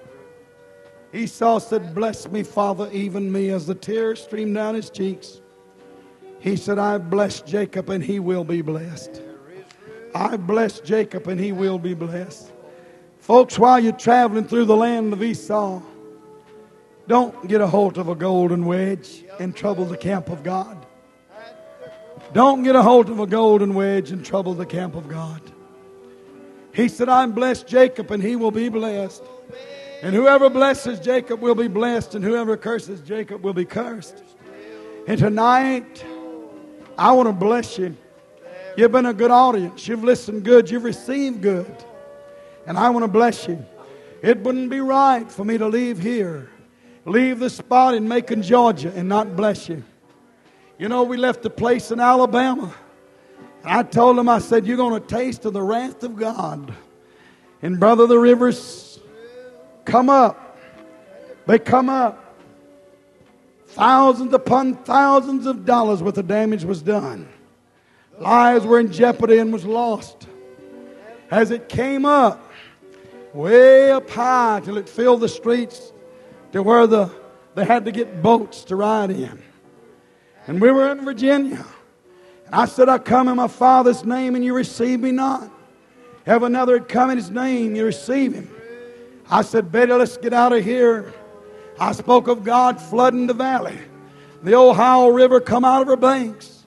Esau said, bless me, Father, even me, as the tears streamed down his cheeks. He said, I bless Jacob and he will be blessed. I bless Jacob and he will be blessed. Folks, while you're traveling through the land of Esau, don't get a hold of a golden wedge and trouble the camp of God. Don't get a hold of a golden wedge and trouble the camp of God. He said, I bless Jacob and he will be blessed. And whoever blesses Jacob will be blessed, and whoever curses Jacob will be cursed. And tonight, I want to bless you. You've been a good audience. You've listened good. You've received good. And I want to bless you. It wouldn't be right for me to leave here, leave the spot in Macon, Georgia, and not bless you. You know, we left a place in Alabama. And I told them, I said, you're going to taste of the wrath of God. And brother, the rivers come up. They come up. Thousands upon thousands of dollars worth of damage was done. Lives were in jeopardy and was lost. As it came up, way up high till it filled the streets to where the they had to get boats to ride in. And we were in Virginia. And I said, I come in my Father's name and you receive me not. Have another had come in his name, you receive him. I said, Betty, let's get out of here. I spoke of God flooding the valley. The Ohio River come out of her banks.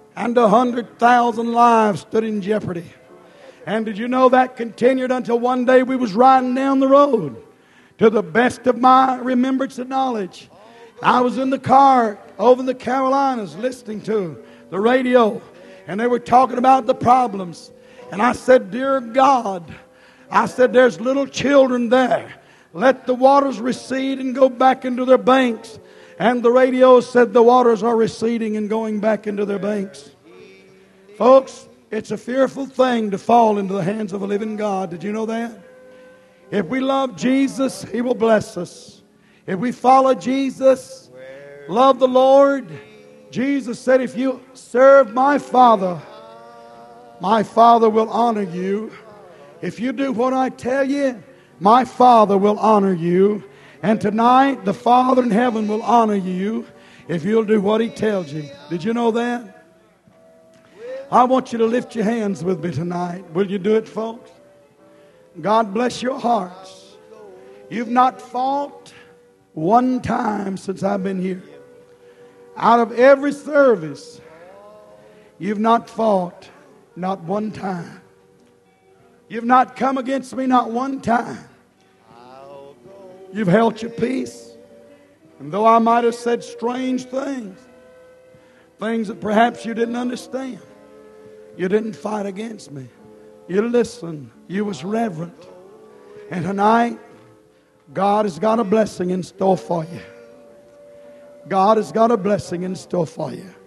And a hundred thousand lives stood in jeopardy. And did you know that continued until one day we was riding down the road? To the best of my remembrance and knowledge, I was in the car over in the Carolinas listening to the radio, and they were talking about the problems. And I said, dear God, I said, there's little children there. Let the waters recede and go back into their banks. And the radio said the waters are receding and going back into their banks. Folks, it's a fearful thing to fall into the hands of a living God. Did you know that? If we love Jesus, He will bless us. If we follow Jesus, love the Lord, Jesus said, if you serve my Father, my Father will honor you. If you do what I tell you, my Father will honor you. And tonight, the Father in heaven will honor you if you'll do what He tells you. Did you know that? I want you to lift your hands with me tonight. Will you do it, folks? God bless your hearts. You've not fought one time since I've been here. Out of every service, you've not fought not one time. You've not come against me not one time. You've held your peace. And though I might have said strange things, things that perhaps you didn't understand, you didn't fight against me. You listened. You was reverent. And tonight, God has got a blessing in store for you. God has got a blessing in store for you.